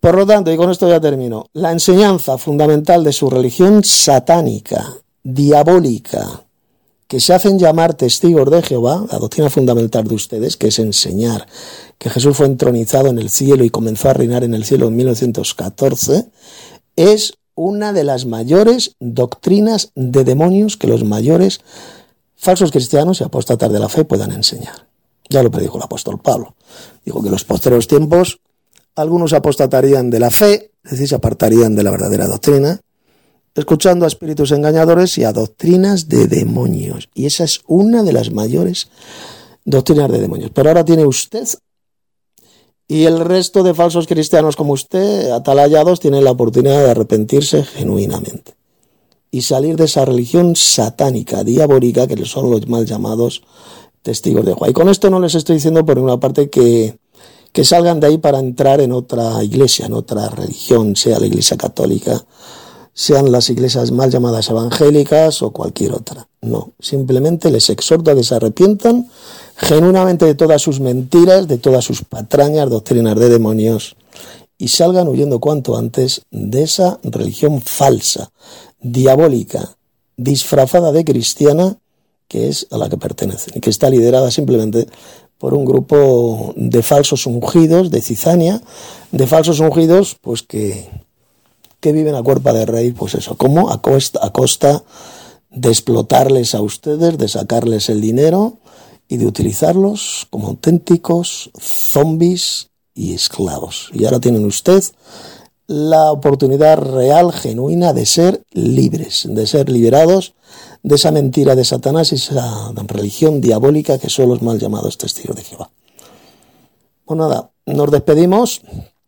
Por lo tanto, y con esto ya termino, la enseñanza fundamental de su religión satánica, diabólica, que se hacen llamar testigos de Jehová, la doctrina fundamental de ustedes, que es enseñar que Jesús fue entronizado en el cielo y comenzó a reinar en el cielo en mil novecientos catorce, es una de las mayores doctrinas de demonios que los mayores falsos cristianos y apóstatas de la fe puedan enseñar. Ya lo predijo el apóstol Pablo. Dijo que en los postreros tiempos algunos apostatarían de la fe, es decir, se apartarían de la verdadera doctrina, escuchando a espíritus engañadores y a doctrinas de demonios. Y esa es una de las mayores doctrinas de demonios. Pero ahora tiene usted y el resto de falsos cristianos como usted, atalayados, tienen la oportunidad de arrepentirse genuinamente y salir de esa religión satánica, diabólica, que son los mal llamados testigos de Jehová. Y con esto no les estoy diciendo, por una parte, que, que salgan de ahí para entrar en otra iglesia, en otra religión, sea la iglesia católica, sean las iglesias mal llamadas evangélicas o cualquier otra. No, simplemente les exhorto a que se arrepientan genuinamente de todas sus mentiras, de todas sus patrañas, doctrinas de demonios, y salgan huyendo cuanto antes de esa religión falsa, diabólica, disfrazada de cristiana, que es a la que pertenecen, y que está liderada simplemente por un grupo de falsos ungidos, de cizaña, de falsos ungidos, pues que... que viven a cuerpa de rey, pues eso, como a costa, a costa de explotarles a ustedes, de sacarles el dinero y de utilizarlos como auténticos zombies y esclavos. Y ahora tienen usted la oportunidad real, genuina, de ser libres, de ser liberados de esa mentira de Satanás y esa religión diabólica que son los mal llamados testigos de Jehová. Pues nada, nos despedimos.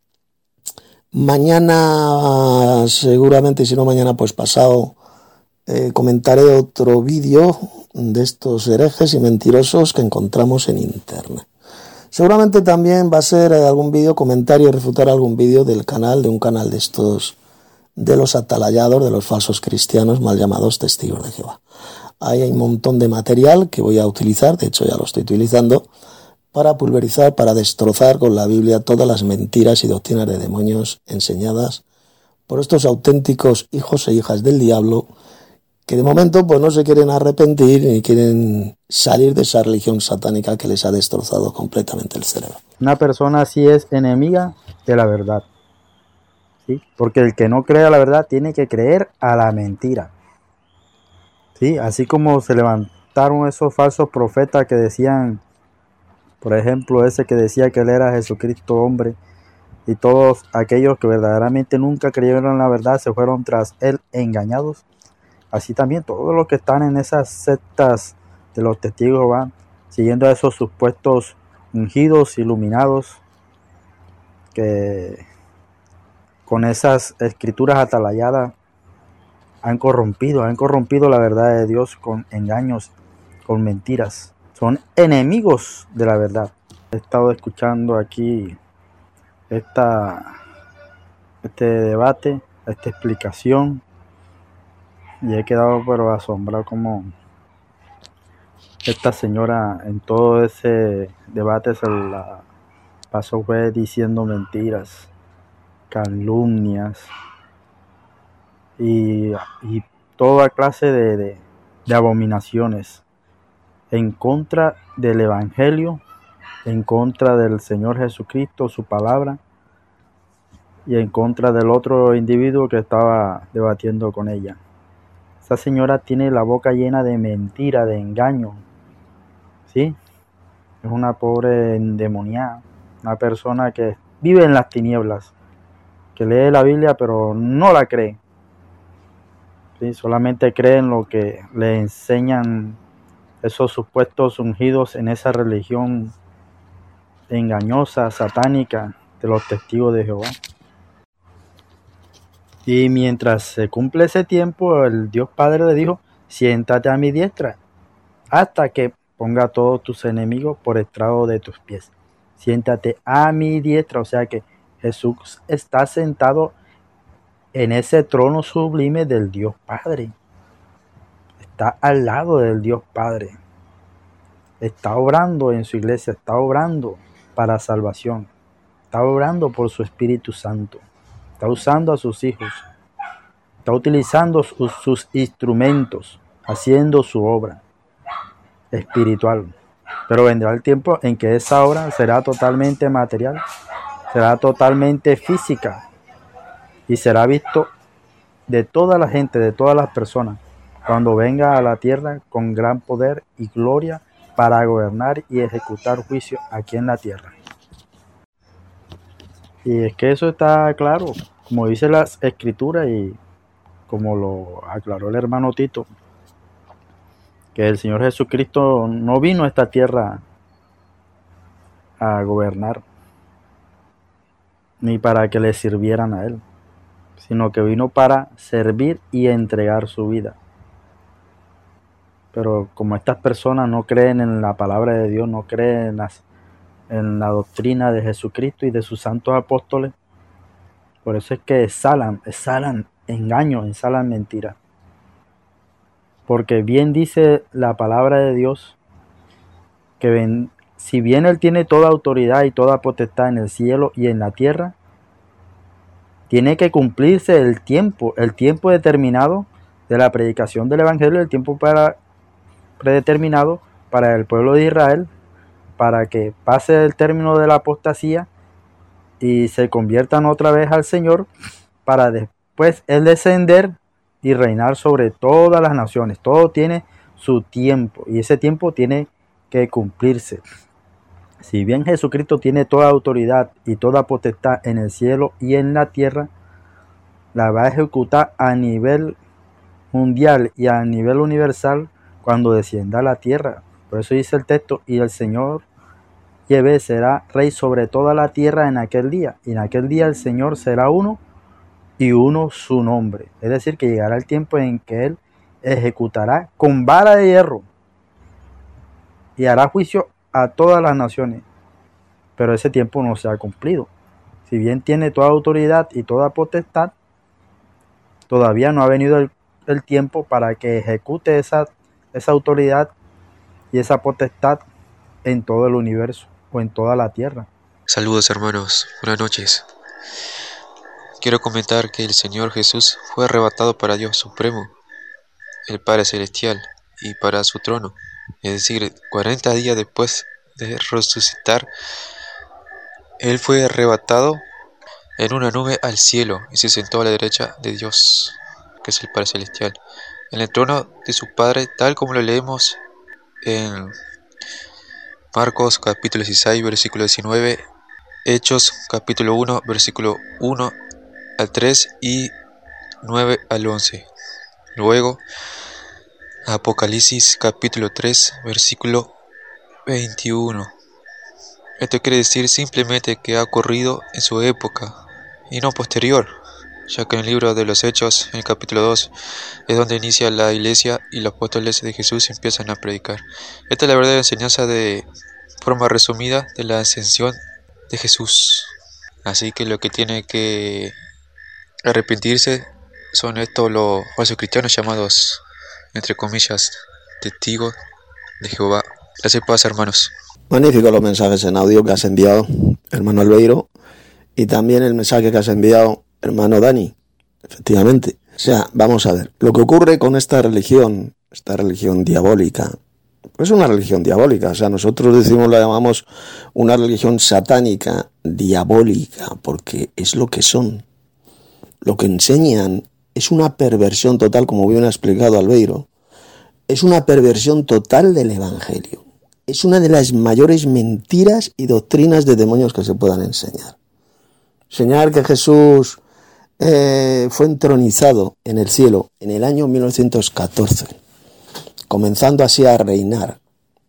Mañana, seguramente, y si no mañana, pues pasado, eh, comentaré otro vídeo de estos herejes y mentirosos que encontramos en internet. Seguramente también va a ser algún vídeo, comentario, refutar algún vídeo del canal, de un canal de estos, de los atalayados, de los falsos cristianos mal llamados testigos de Jehová. Ahí hay un montón de material que voy a utilizar, de hecho ya lo estoy utilizando, para pulverizar, para destrozar con la Biblia todas las mentiras y doctrinas de demonios enseñadas por estos auténticos hijos e hijas del diablo que de momento pues no se quieren arrepentir ni quieren salir de esa religión satánica que les ha destrozado completamente el cerebro. Una persona así es enemiga de la verdad, ¿sí? Porque el que no cree a la verdad tiene que creer a la mentira, ¿sí? Así como se levantaron esos falsos profetas que decían, por ejemplo, ese que decía que él era Jesucristo hombre, y todos aquellos que verdaderamente nunca creyeron en la verdad se fueron tras él engañados. Así también todos los que están en esas sectas de los testigos van siguiendo a esos supuestos ungidos, iluminados, que con esas escrituras atalayadas han corrompido, han corrompido la verdad de Dios con engaños, con mentiras. Son enemigos de la verdad. He estado escuchando aquí esta, este debate, esta explicación, y he quedado pero asombrado como esta señora en todo ese debate se la pasó fue diciendo mentiras, calumnias y, y toda clase de, de, de abominaciones en contra del Evangelio, en contra del Señor Jesucristo, su palabra, y en contra del otro individuo que estaba debatiendo con ella. Esa señora tiene la boca llena de mentira, de engaño, ¿sí? Es una pobre endemoniada, una persona que vive en las tinieblas, que lee la Biblia pero no la cree, ¿sí? Solamente cree en lo que le enseñan esos supuestos ungidos en esa religión engañosa, satánica de los testigos de Jehová. Y mientras se cumple ese tiempo, el Dios Padre le dijo, siéntate a mi diestra, hasta que ponga a todos tus enemigos por estrado de tus pies. Siéntate a mi diestra, o sea que Jesús está sentado en ese trono sublime del Dios Padre. Está al lado del Dios Padre. Está obrando en su iglesia, está obrando para salvación. Está obrando por su Espíritu Santo. está usando a sus hijos, está utilizando sus, sus instrumentos, haciendo su obra espiritual. Pero vendrá el tiempo en que esa obra será totalmente material, será totalmente física y será visto de toda la gente, de todas las personas, cuando venga a la tierra con gran poder y gloria para gobernar y ejecutar juicio aquí en la tierra. Y es que eso está claro, como dice las escrituras y como lo aclaró el hermano Tito, que el Señor Jesucristo no vino a esta tierra a gobernar, ni para que le sirvieran a Él, sino que vino para servir y entregar su vida. Pero como estas personas no creen en la palabra de Dios, no creen en, las, en la doctrina de Jesucristo y de sus santos apóstoles, por eso es que exhalan, exhalan engaños, exhalan mentiras. Porque bien dice la palabra de Dios, que ven, si bien Él tiene toda autoridad y toda potestad en el cielo y en la tierra, tiene que cumplirse el tiempo, el tiempo determinado de la predicación del Evangelio, el tiempo para, predeterminado para el pueblo de Israel, para que pase el término de la apostasía y se conviertan otra vez al Señor, para después Él descender y reinar sobre todas las naciones. Todo tiene su tiempo y ese tiempo tiene que cumplirse. Si bien Jesucristo tiene toda autoridad y toda potestad en el cielo y en la tierra, la va a ejecutar a nivel mundial y a nivel universal cuando descienda a la tierra. Por eso dice el texto, y el Señor Yahvé será rey sobre toda la tierra en aquel día. Y en aquel día el Señor será uno y uno su nombre. Es decir, que llegará el tiempo en que Él ejecutará con vara de hierro y hará juicio a todas las naciones, pero ese tiempo no se ha cumplido. Si bien tiene toda autoridad y toda potestad, todavía no ha venido el, el tiempo para que ejecute esa, esa autoridad y esa potestad en todo el universo o en toda la tierra. Saludos hermanos, buenas noches. Quiero comentar que el Señor Jesús fue arrebatado para Dios Supremo, el Padre Celestial, y para su trono. Es decir, cuarenta días después de resucitar, Él fue arrebatado en una nube al cielo y se sentó a la derecha de Dios, que es el Padre Celestial, en el trono de su Padre, tal como lo leemos en Marcos capítulo dieciséis, versículo diecinueve, Hechos capítulo uno, versículo uno al tres y nueve al once. Luego, Apocalipsis capítulo tres, versículo veintiuno. Esto quiere decir simplemente que ha ocurrido en su época y no posterior, ya que en el libro de los Hechos, en el capítulo dos, es donde inicia la iglesia y los apóstoles de Jesús empiezan a predicar. Esta es la verdadera enseñanza de forma resumida de la ascensión de Jesús. Así que lo que tiene que arrepentirse son estos los falsos cristianos llamados, entre comillas, testigos de Jehová. Gracias, paz, hermanos. Magnífico los mensajes en audio que has enviado, hermano Albeiro, y también el mensaje que has enviado, hermano Dani. Efectivamente. O sea, vamos a ver, lo que ocurre con esta religión, esta religión diabólica, pues es una religión diabólica. O sea, nosotros decimos, la llamamos una religión satánica, diabólica, porque es lo que son. Lo que enseñan es una perversión total, como bien ha explicado Albeiro. Es una perversión total del Evangelio. Es una de las mayores mentiras y doctrinas de demonios que se puedan enseñar. Enseñar que Jesús eh, fue entronizado en el cielo en el año mil novecientos catorce, comenzando así a reinar.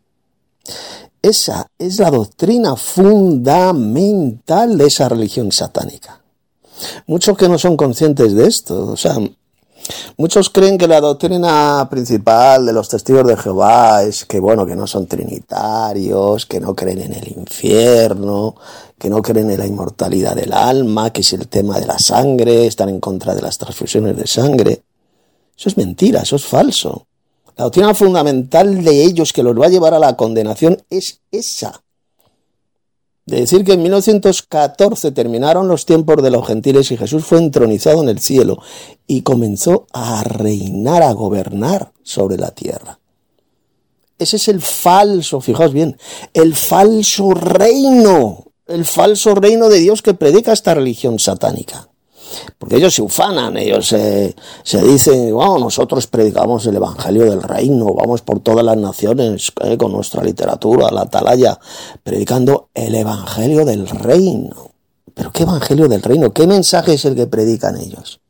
Esa es la doctrina fundamental de esa religión satánica. Muchos que no son conscientes de esto, o sea, muchos creen que la doctrina principal de los testigos de Jehová es que, bueno, que no son trinitarios, que no creen en el infierno, que no creen en la inmortalidad del alma, que es el tema de la sangre, están en contra de las transfusiones de sangre. Eso es mentira, eso es falso. La doctrina fundamental de ellos que los va a llevar a la condenación es esa. de decir que en mil novecientos catorce terminaron los tiempos de los gentiles y Jesús fue entronizado en el cielo y comenzó a reinar, a gobernar sobre la tierra. Ese es el falso, fijaos bien, el falso reino, el falso reino de Dios que predica esta religión satánica. Porque ellos se ufanan, ellos se, se dicen, wow, nosotros predicamos el evangelio del reino, vamos por todas las naciones eh, con nuestra literatura, la atalaya, predicando el evangelio del reino. ¿Pero qué evangelio del reino? ¿Qué mensaje es el que predican ellos?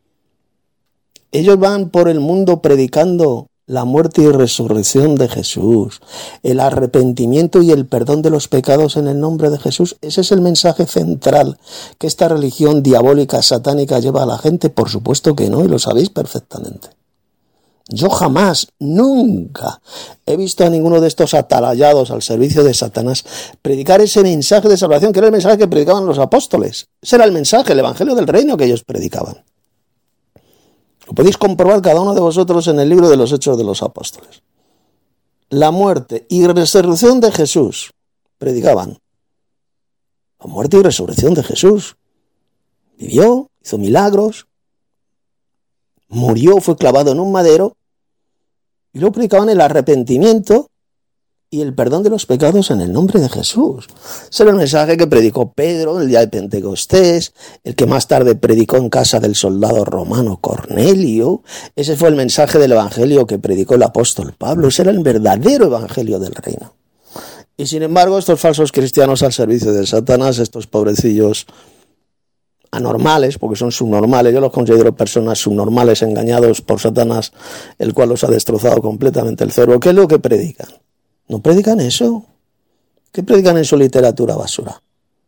Ellos van por el mundo predicando la muerte y resurrección de Jesús, el arrepentimiento y el perdón de los pecados en el nombre de Jesús. Ese es el mensaje central que esta religión diabólica, satánica lleva a la gente. Por supuesto que no, y lo sabéis perfectamente. Yo jamás, nunca he visto a ninguno de estos atalayados al servicio de Satanás predicar ese mensaje de salvación, que era el mensaje que predicaban los apóstoles. Ese era el mensaje, el evangelio del reino que ellos predicaban. Lo podéis comprobar cada uno de vosotros en el libro de los Hechos de los Apóstoles. La muerte y resurrección de Jesús predicaban. La muerte y resurrección de Jesús. Vivió, hizo milagros, murió, fue clavado en un madero, y luego predicaban el arrepentimiento y el perdón de los pecados en el nombre de Jesús. Ese era el mensaje que predicó Pedro el día de Pentecostés, el que más tarde predicó en casa del soldado romano Cornelio. Ese fue el mensaje del evangelio que predicó el apóstol Pablo. Ese era el verdadero evangelio del reino. Y sin embargo, estos falsos cristianos al servicio de Satanás, estos pobrecillos anormales, porque son subnormales, yo los considero personas subnormales engañados por Satanás, el cual los ha destrozado completamente el cerebro. ¿Qué es lo que predican? ¿No predican eso? ¿Qué predican en su literatura basura?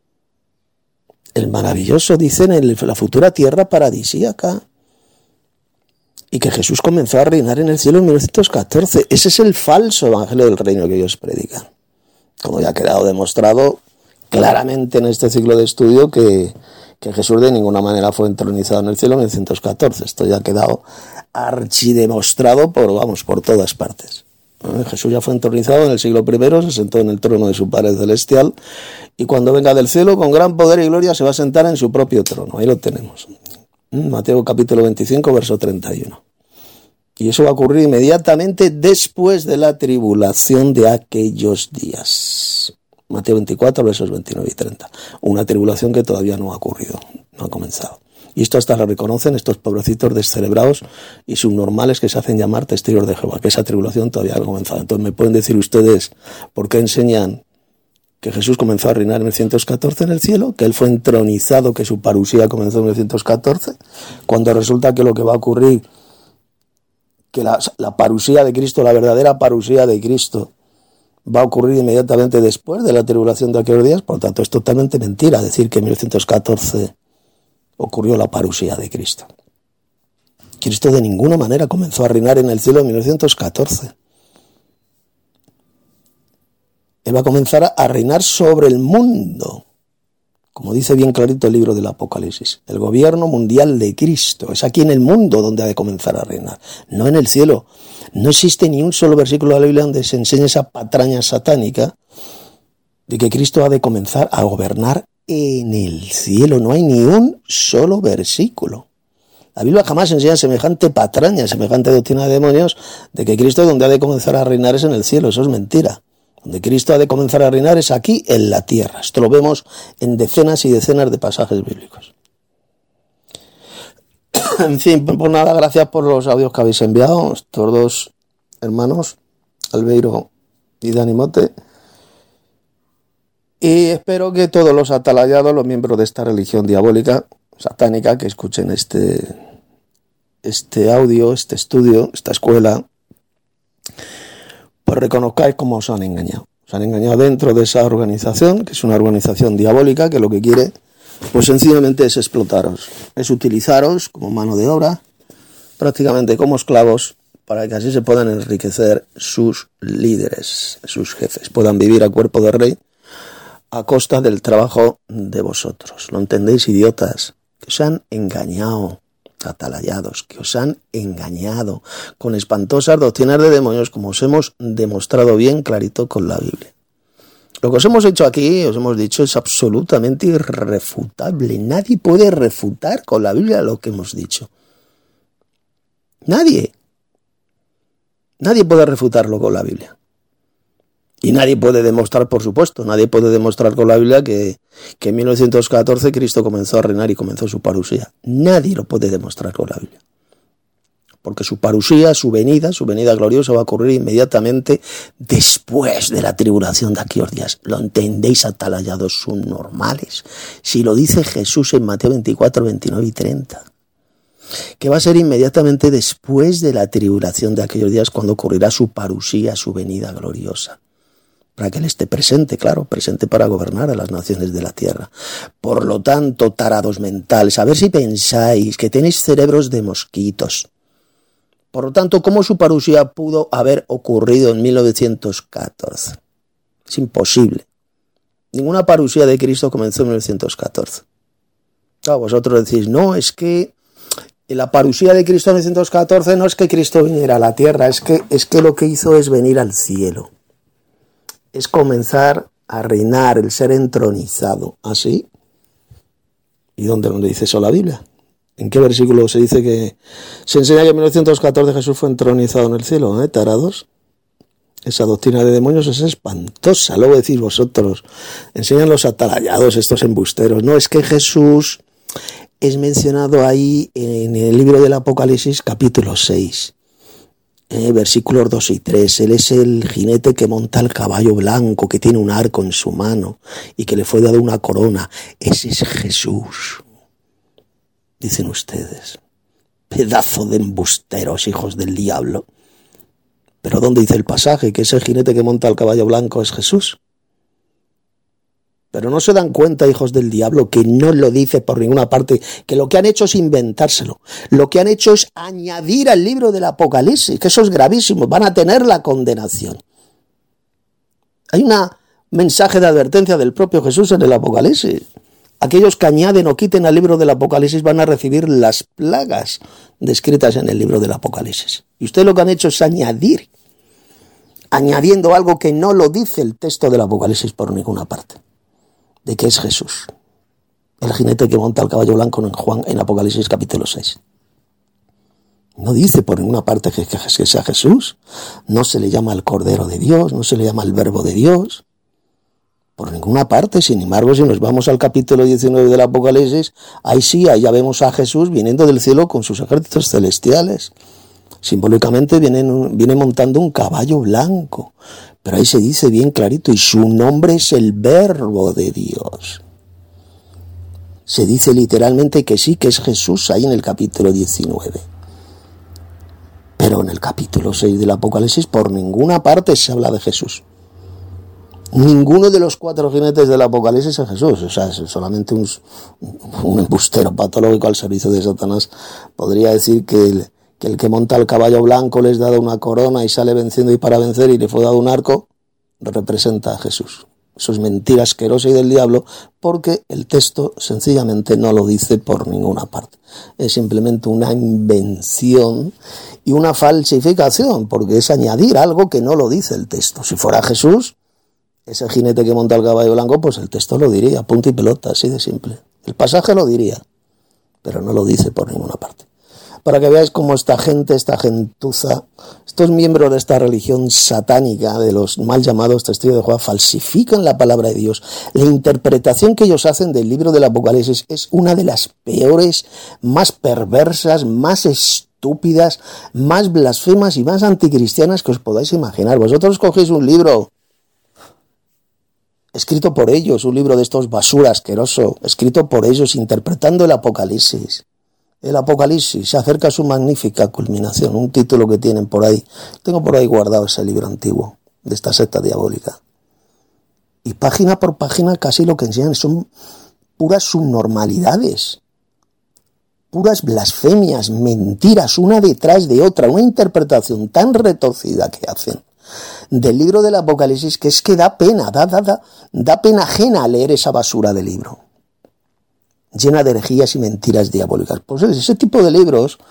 El maravilloso, dicen, en la futura tierra paradisíaca. Y que Jesús comenzó a reinar en el cielo en mil novecientos catorce. Ese es el falso evangelio del reino que ellos predican. Como ya ha quedado demostrado claramente en este ciclo de estudio que, que Jesús de ninguna manera fue entronizado en el cielo en mil novecientos catorce. Esto ya ha quedado archidemostrado por, vamos, por todas partes. Jesús ya fue entronizado en el siglo primero, se sentó en el trono de su Padre Celestial, y cuando venga del cielo, con gran poder y gloria, se va a sentar en su propio trono. Ahí lo tenemos. Mateo capítulo veinticinco, verso treinta y uno. Y eso va a ocurrir inmediatamente después de la tribulación de aquellos días. Mateo veinticuatro, versos veintinueve y treinta. Una tribulación que todavía no ha ocurrido, no ha comenzado. Y esto hasta lo reconocen estos pobrecitos descerebrados y subnormales que se hacen llamar testigos de Jehová, que esa tribulación todavía no ha comenzado. Entonces, ¿me pueden decir ustedes por qué enseñan que Jesús comenzó a reinar en mil novecientos catorce en el cielo, que él fue entronizado, que su parusía comenzó en mil novecientos catorce, cuando resulta que lo que va a ocurrir, que la, la parusía de Cristo, la verdadera parusía de Cristo, va a ocurrir inmediatamente después de la tribulación de aquellos días? Por lo tanto, es totalmente mentira decir que en mil novecientos catorce ocurrió la parusía de Cristo. Cristo de ninguna manera comenzó a reinar en el cielo en mil novecientos catorce. Él va a comenzar a reinar sobre el mundo, como dice bien clarito el libro del Apocalipsis. El gobierno mundial de Cristo es aquí en el mundo donde ha de comenzar a reinar, no en el cielo. No existe ni un solo versículo de la Biblia donde se enseñe esa patraña satánica de que Cristo ha de comenzar a gobernar en el cielo. No hay ni un solo versículo. La Biblia jamás enseña semejante patraña, semejante doctrina de demonios, de que Cristo donde ha de comenzar a reinar es en el cielo. Eso es mentira. Donde Cristo ha de comenzar a reinar es aquí, en la tierra. Esto lo vemos en decenas y decenas de pasajes bíblicos. En fin, pues nada, gracias por los audios que habéis enviado, estos dos hermanos, Albeiro y Dani Mote. Y espero que todos los atalayados, los miembros de esta religión diabólica, satánica, que escuchen este, este audio, este estudio, esta escuela, pues reconozcáis cómo os han engañado. Os han engañado dentro de esa organización, que es una organización diabólica, que lo que quiere, pues sencillamente es explotaros, es utilizaros como mano de obra, prácticamente como esclavos, para que así se puedan enriquecer sus líderes, sus jefes, puedan vivir a cuerpo de rey, a costa del trabajo de vosotros. ¿Lo entendéis, idiotas? Que os han engañado, atalayados, que os han engañado con espantosas doctrinas de demonios, como os hemos demostrado bien clarito con la Biblia. Lo que os hemos hecho aquí, os hemos dicho, es absolutamente irrefutable. Nadie puede refutar con la Biblia lo que hemos dicho. Nadie. Nadie puede refutarlo con la Biblia. Y nadie puede demostrar, por supuesto, nadie puede demostrar con la Biblia que, que en mil novecientos catorce Cristo comenzó a reinar y comenzó su parusía. Nadie lo puede demostrar con la Biblia. Porque su parusía, su venida, su venida gloriosa va a ocurrir inmediatamente después de la tribulación de aquellos días. ¿Lo entendéis, atalayados subnormales? Si lo dice Jesús en Mateo veinticuatro, veintinueve y treinta. Que va a ser inmediatamente después de la tribulación de aquellos días cuando ocurrirá su parusía, su venida gloriosa. Para que Él esté presente, claro, presente para gobernar a las naciones de la tierra. Por lo tanto, tarados mentales, a ver si pensáis que tenéis cerebros de mosquitos. Por lo tanto, ¿cómo su parusía pudo haber ocurrido en mil novecientos catorce? Es imposible. Ninguna parusía de Cristo comenzó en mil novecientos catorce. Claro, vosotros decís, no, es que la parusía de Cristo en mil novecientos catorce no es que Cristo viniera a la tierra, es que, es que lo que hizo es venir al cielo. Es comenzar a reinar, el ser entronizado. ¿Así? ¿Y dónde, dónde dice eso la Biblia? ¿En qué versículo se dice que se enseña que en mil novecientos catorce Jesús fue entronizado en el cielo? ¿Eh, tarados? Esa doctrina de demonios es espantosa. Luego decís vosotros, enseñan los atalayados, estos embusteros. No, es que Jesús es mencionado ahí en el libro del Apocalipsis, capítulo seis. Eh, versículos dos y tres, él es el jinete que monta el caballo blanco, que tiene un arco en su mano y que le fue dado una corona. Ese es Jesús, dicen ustedes. Pedazo de embusteros, hijos del diablo. Pero ¿dónde dice el pasaje que ese jinete que monta el caballo blanco es Jesús? Pero no se dan cuenta, hijos del diablo, que no lo dice por ninguna parte, que lo que han hecho es inventárselo. Lo que han hecho es añadir al libro del Apocalipsis, que eso es gravísimo, van a tener la condenación. Hay un mensaje de advertencia del propio Jesús en el Apocalipsis. Aquellos que añaden o quiten al libro del Apocalipsis van a recibir las plagas descritas en el libro del Apocalipsis. Y ustedes lo que han hecho es añadir, añadiendo algo que no lo dice el texto del Apocalipsis por ninguna parte. De que es Jesús, el jinete que monta el caballo blanco en Juan, en Apocalipsis capítulo seis. No dice por ninguna parte que, que, que sea Jesús, no se le llama el Cordero de Dios, no se le llama el Verbo de Dios, por ninguna parte. Sin embargo, si nos vamos al capítulo diecinueve del Apocalipsis, ahí sí, ahí ya vemos a Jesús viniendo del cielo con sus ejércitos celestiales. Simbólicamente viene, viene montando un caballo blanco. Pero ahí se dice bien clarito, y su nombre es el Verbo de Dios. Se dice literalmente que sí, que es Jesús ahí en el capítulo diecinueve. Pero en el capítulo seis del Apocalipsis por ninguna parte se habla de Jesús. Ninguno de los cuatro jinetes del Apocalipsis es Jesús. O sea, es solamente un, un embustero patológico al servicio de Satanás. Podría decir que el... que el que monta el caballo blanco les da una corona y sale venciendo y para vencer y le fue dado un arco, representa a Jesús. Eso es mentira asquerosa y del diablo, porque el texto sencillamente no lo dice por ninguna parte. Es simplemente una invención y una falsificación, porque es añadir algo que no lo dice el texto. Si fuera Jesús, ese jinete que monta el caballo blanco, pues el texto lo diría, punto y pelota, así de simple. El pasaje lo diría, pero no lo dice por ninguna parte. Para que veáis cómo esta gente, esta gentuza, estos miembros de esta religión satánica, de los mal llamados testigos de Jehová, falsifican la palabra de Dios. La interpretación que ellos hacen del libro del Apocalipsis es una de las peores, más perversas, más estúpidas, más blasfemas y más anticristianas que os podáis imaginar. Vosotros cogéis un libro escrito por ellos, un libro de estos basura asqueroso, escrito por ellos, interpretando el Apocalipsis. El Apocalipsis se acerca a su magnífica culminación, un título que tienen por ahí. Tengo por ahí guardado ese libro antiguo de esta secta diabólica. Y página por página casi lo que enseñan son puras subnormalidades, puras blasfemias, mentiras, una detrás de otra, una interpretación tan retorcida que hacen del libro del Apocalipsis que es que da pena, da, da, da, da pena ajena leer esa basura de libro, llena de herejías y mentiras diabólicas. Pues ese tipo de libros,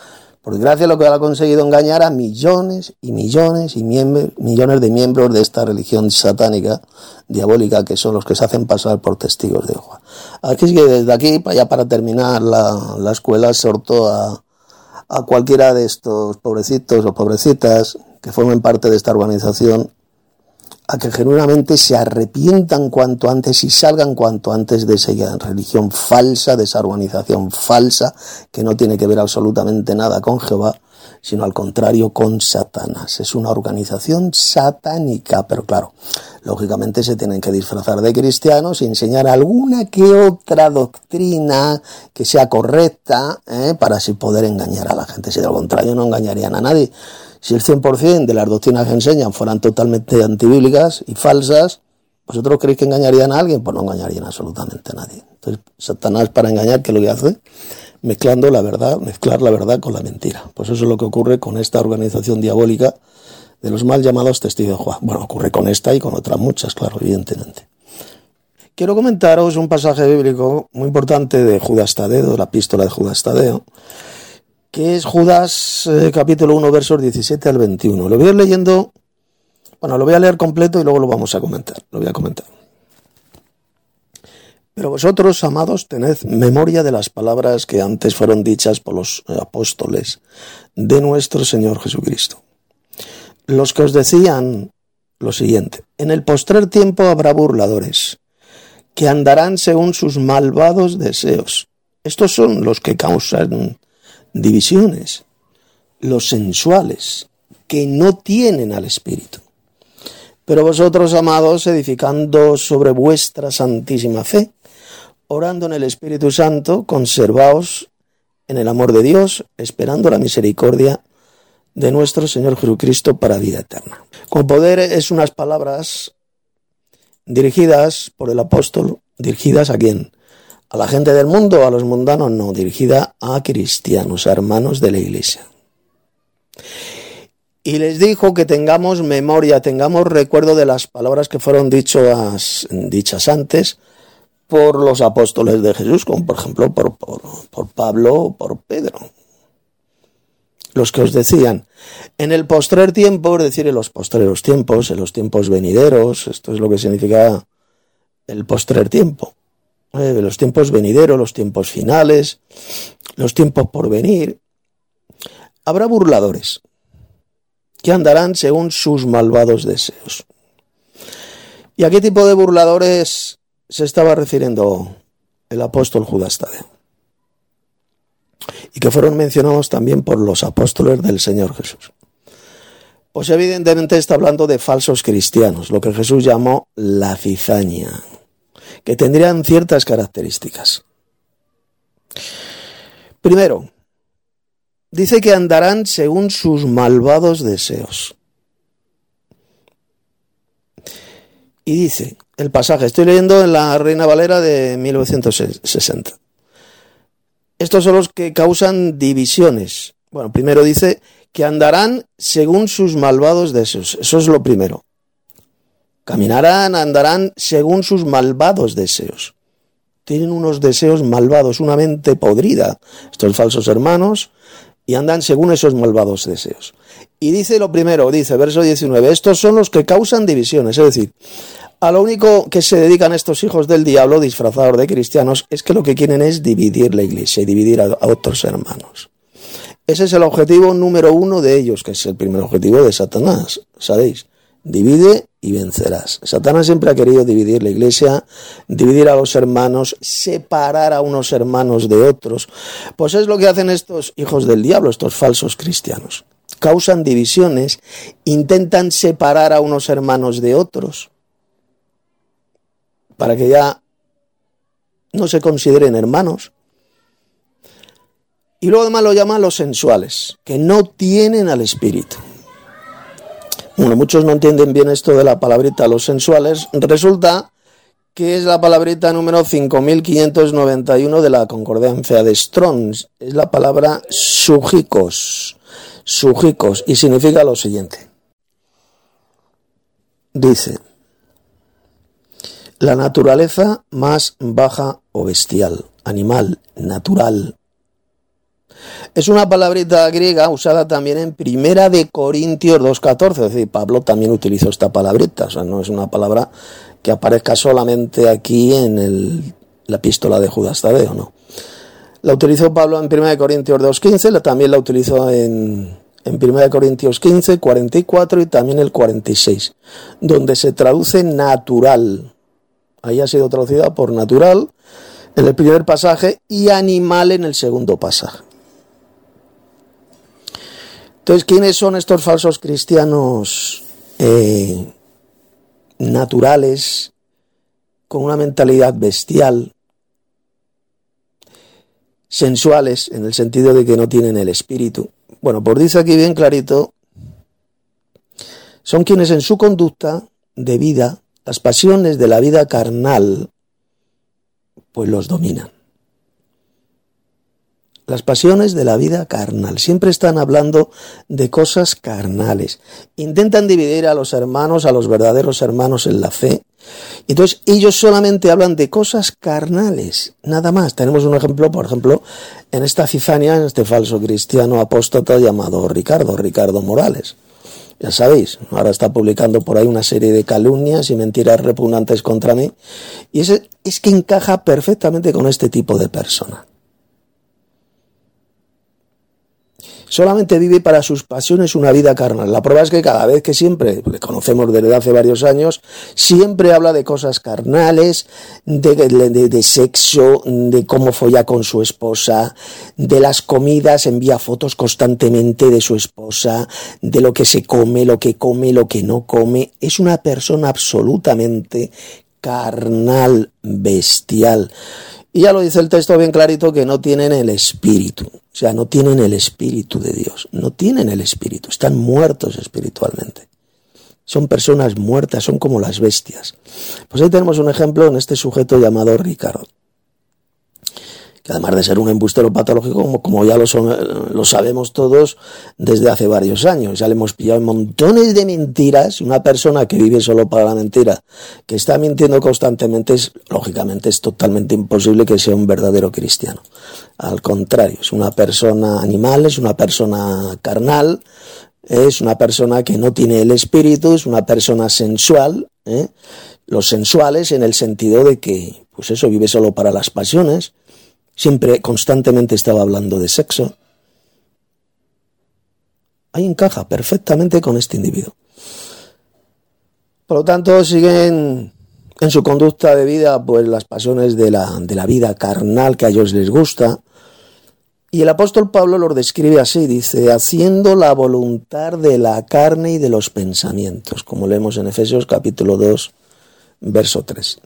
Por desgracia, lo que ha conseguido engañar a millones y millones y miembros, millones de miembros de esta religión satánica, diabólica, que son los que se hacen pasar por testigos de Jehová. Aquí es que desde aquí, ya para terminar, la, la escuela exhortó a, a cualquiera de estos pobrecitos o pobrecitas que formen parte de esta organización a que genuinamente se arrepientan cuanto antes y salgan cuanto antes de esa religión falsa, de esa organización falsa, que no tiene que ver absolutamente nada con Jehová, sino al contrario con Satanás. Es una organización satánica, pero claro, lógicamente se tienen que disfrazar de cristianos y enseñar alguna que otra doctrina que sea correcta, ¿eh? para así poder engañar a la gente. Si de lo contrario no engañarían a nadie. Si el cien por ciento de las doctrinas que enseñan fueran totalmente antibíblicas y falsas, ¿vosotros creéis que engañarían a alguien? Pues no engañarían absolutamente a nadie. Entonces, Satanás, para engañar, ¿qué es lo que hace? Mezclando la verdad, mezclar la verdad con la mentira. Pues eso es lo que ocurre con esta organización diabólica de los mal llamados testigos de Jehová. Bueno, ocurre con esta y con otras muchas, claro, evidentemente. Quiero comentaros un pasaje bíblico muy importante de Judas Tadeo, de la epístola de Judas Tadeo, que es Judas eh, capítulo uno, versos diecisiete al veintiuno. Lo voy a ir leyendo, bueno, lo voy a leer completo y luego lo vamos a comentar, lo voy a comentar. Pero vosotros, amados, tened memoria de las palabras que antes fueron dichas por los apóstoles de nuestro Señor Jesucristo, los que os decían lo siguiente: en el postrer tiempo habrá burladores, que andarán según sus malvados deseos. Estos son los que causan divisiones, los sensuales, que no tienen al Espíritu. Pero vosotros, amados, edificando sobre vuestra santísima fe, orando en el Espíritu Santo, conservaos en el amor de Dios, esperando la misericordia de nuestro Señor Jesucristo para vida eterna. Con poder es unas palabras dirigidas por el apóstol, dirigidas ¿a quién? ¿A la gente del mundo o a los mundanos? No, dirigida a cristianos, a hermanos de la iglesia. Y les dijo que tengamos memoria, tengamos recuerdo de las palabras que fueron dichas, dichas antes por los apóstoles de Jesús, como por ejemplo por, por, por Pablo o por Pedro. Los que os decían, en el postrer tiempo, es decir, en los postreros tiempos, en los tiempos venideros, esto es lo que significa el postrer tiempo. Eh, los tiempos venideros, los tiempos finales, los tiempos por venir, habrá burladores que andarán según sus malvados deseos. ¿Y a qué tipo de burladores se estaba refiriendo el apóstol Judas Tadeo? Y que fueron mencionados también por los apóstoles del Señor Jesús. Pues evidentemente está hablando de falsos cristianos, lo que Jesús llamó la cizaña, que tendrían ciertas características. Primero, dice que andarán según sus malvados deseos. Y dice, el pasaje, estoy leyendo en la Reina Valera de mil novecientos sesenta. Estos son los que causan divisiones. Bueno, primero dice que andarán según sus malvados deseos. Eso es lo primero. Caminarán, andarán según sus malvados deseos. Tienen unos deseos malvados, una mente podrida, estos falsos hermanos, y andan según esos malvados deseos. Y dice lo primero, dice, verso diecinueve, estos son los que causan divisiones, es decir, a lo único que se dedican estos hijos del diablo, disfrazados de cristianos, es que lo que quieren es dividir la iglesia y dividir a, a otros hermanos. Ese es el objetivo número uno de ellos, que es el primer objetivo de Satanás, ¿sabéis? Divide y vencerás. Satanás siempre ha querido dividir la iglesia, dividir a los hermanos, separar a unos hermanos de otros. Pues es lo que hacen estos hijos del diablo, estos falsos cristianos. Causan divisiones, intentan separar a unos hermanos de otros, para que ya no se consideren hermanos. Y luego además lo llaman los sensuales, que no tienen al Espíritu. Bueno, muchos no entienden bien esto de la palabrita los sensuales. Resulta que es la palabrita número cinco mil quinientos noventa y uno de la Concordancia de Strong. Es la palabra súgicos, súgicos, y significa lo siguiente. Dice, la naturaleza más baja o bestial, animal, natural, Es una palabrita griega usada también en Primera de Corintios dos catorce, es decir, Pablo también utilizó esta palabrita, o sea, no es una palabra que aparezca solamente aquí en el, la epístola de Judas Tadeo, no. La utilizó Pablo en Primera de Corintios dos quince, también la utilizó en, en Primera de Corintios quince, cuarenta y cuatro y también el cuarenta y seis, donde se traduce natural. Ahí ha sido traducida por natural en el primer pasaje y animal en el segundo pasaje. Entonces, ¿quiénes son estos falsos cristianos eh, naturales, con una mentalidad bestial, sensuales, en el sentido de que no tienen el espíritu? Bueno, pues dice aquí bien clarito, son quienes en su conducta de vida, las pasiones de la vida carnal, pues los dominan. Las pasiones de la vida carnal. Siempre están hablando de cosas carnales. Intentan dividir a los hermanos, a los verdaderos hermanos en la fe. Entonces ellos solamente hablan de cosas carnales, nada más. Tenemos un ejemplo, por ejemplo, en esta cizania, en este falso cristiano apóstata llamado Ricardo, Ricardo Morales. Ya sabéis, ahora está publicando por ahí una serie de calumnias y mentiras repugnantes contra mí. Y ese, es que encaja perfectamente con este tipo de persona. Solamente vive para sus pasiones una vida carnal. La prueba es que cada vez que siempre, le conocemos desde hace varios años, siempre habla de cosas carnales, de, de, de sexo, de cómo folla con su esposa, de las comidas, envía fotos constantemente de su esposa, de lo que se come, lo que come, lo que no come. Es una persona absolutamente carnal, bestial. Y ya lo dice el texto bien clarito, que no tienen el espíritu. O sea, no tienen el espíritu de Dios. No tienen el espíritu. Están muertos espiritualmente. Son personas muertas, son como las bestias. Pues ahí tenemos un ejemplo en este sujeto llamado Ricardo, que además de ser un embustero patológico, como, como ya lo, son, lo sabemos todos desde hace varios años, ya le hemos pillado montones de mentiras. Una persona que vive solo para la mentira, que está mintiendo constantemente, es, lógicamente es totalmente imposible que sea un verdadero cristiano. Al contrario, es una persona animal, es una persona carnal, es una persona que no tiene el espíritu, es una persona sensual, ¿eh? Los sensuales en el sentido de que, pues eso, vive solo para las pasiones. Siempre, constantemente estaba hablando de sexo. Ahí encaja perfectamente con este individuo. Por lo tanto, siguen en su conducta de vida, pues las pasiones de la, de la vida carnal que a ellos les gusta. Y el apóstol Pablo los describe así, dice, haciendo la voluntad de la carne y de los pensamientos, como leemos en Efesios capítulo dos, verso tres.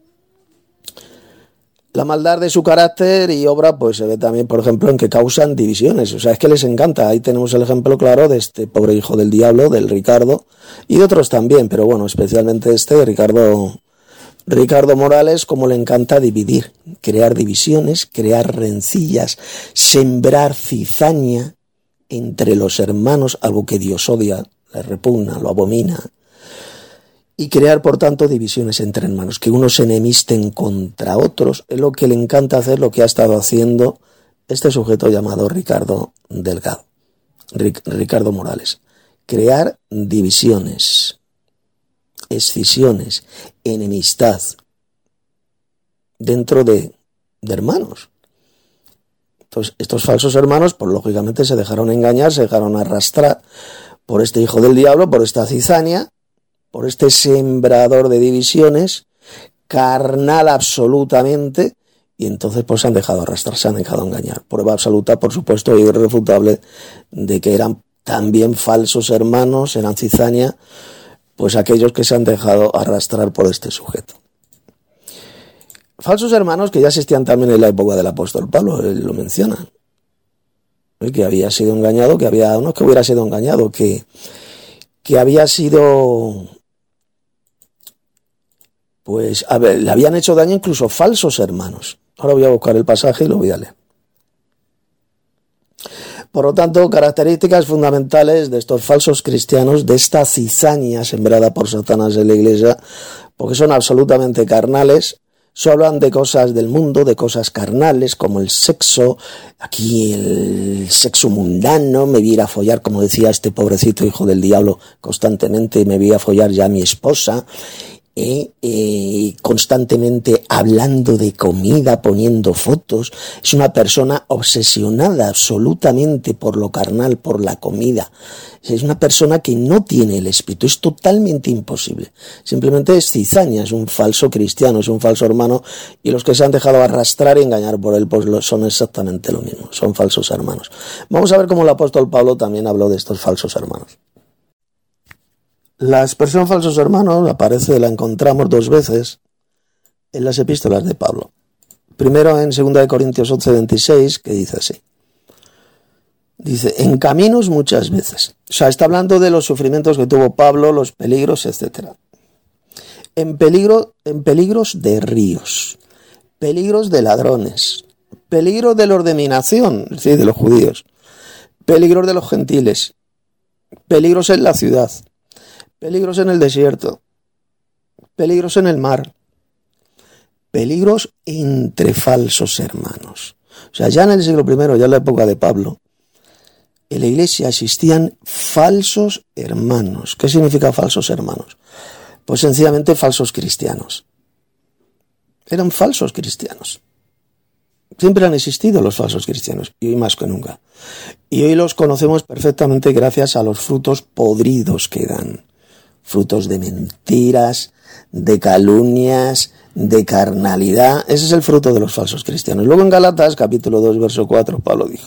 La maldad de su carácter y obra pues se ve también, por ejemplo, en que causan divisiones. O sea, es que les encanta. Ahí tenemos el ejemplo claro de este pobre hijo del diablo, del Ricardo, y de otros también, pero bueno, especialmente este, Ricardo, Ricardo Morales, como le encanta dividir, crear divisiones, crear rencillas, sembrar cizaña entre los hermanos, algo que Dios odia, le repugna, lo abomina. Y crear, por tanto, divisiones entre hermanos, que unos se enemisten contra otros, es lo que le encanta hacer, lo que ha estado haciendo este sujeto llamado Ricardo Delgado, Ric- Ricardo Morales. Crear divisiones, escisiones, enemistad dentro de, de hermanos. Entonces, estos falsos hermanos, pues lógicamente se dejaron engañar, se dejaron arrastrar por este hijo del diablo, por esta cizaña, por este sembrador de divisiones, carnal absolutamente, y entonces pues se han dejado arrastrar, se han dejado engañar. Prueba absoluta, por supuesto, e irrefutable, de que eran también falsos hermanos, eran cizaña, pues aquellos que se han dejado arrastrar por este sujeto. Falsos hermanos que ya existían también en la época del apóstol Pablo, él lo menciona, que había sido engañado, que había, no que hubiera sido engañado, que, que había sido... Pues, a ver, le habían hecho daño incluso falsos hermanos. Ahora voy a buscar el pasaje y lo voy a leer. Por lo tanto, características fundamentales de estos falsos cristianos, de esta cizaña sembrada por Satanás en la iglesia, porque son absolutamente carnales, Solo hablan de cosas del mundo, de cosas carnales, como el sexo, aquí el sexo mundano, me voy a ir a follar, como decía este pobrecito hijo del diablo constantemente, me voy a follar ya a mi esposa, eh, eh, constantemente hablando de comida, poniendo fotos. Es una persona obsesionada absolutamente por lo carnal, por la comida. Es una persona que no tiene el espíritu, es totalmente imposible. Simplemente es cizaña, es un falso cristiano, es un falso hermano, y los que se han dejado arrastrar y engañar por él, pues son exactamente lo mismo, son falsos hermanos. Vamos a ver cómo el apóstol Pablo también habló de estos falsos hermanos. La expresión falsos hermanos aparece, la encontramos dos veces en las epístolas de Pablo. Primero en segunda de Corintios once veintiséis, que dice así. Dice, en caminos muchas veces. O sea, está hablando de los sufrimientos que tuvo Pablo, los peligros, etcétera. En peligro, en peligros de ríos, peligros de ladrones, peligros de los de mi nación, es decir, de los judíos, peligros de los gentiles, peligros en la ciudad, peligros en el desierto, peligros en el mar, peligros entre falsos hermanos. O sea, ya en el siglo primero, ya en la época de Pablo, en la iglesia existían falsos hermanos. ¿Qué significa falsos hermanos? Pues sencillamente falsos cristianos. Eran falsos cristianos. Siempre han existido los falsos cristianos, y hoy más que nunca. Y hoy los conocemos perfectamente gracias a los frutos podridos que dan. Frutos de mentiras, de calumnias, de carnalidad. Ese es el fruto de los falsos cristianos. Luego en Gálatas, capítulo dos, verso cuatro, Pablo dijo: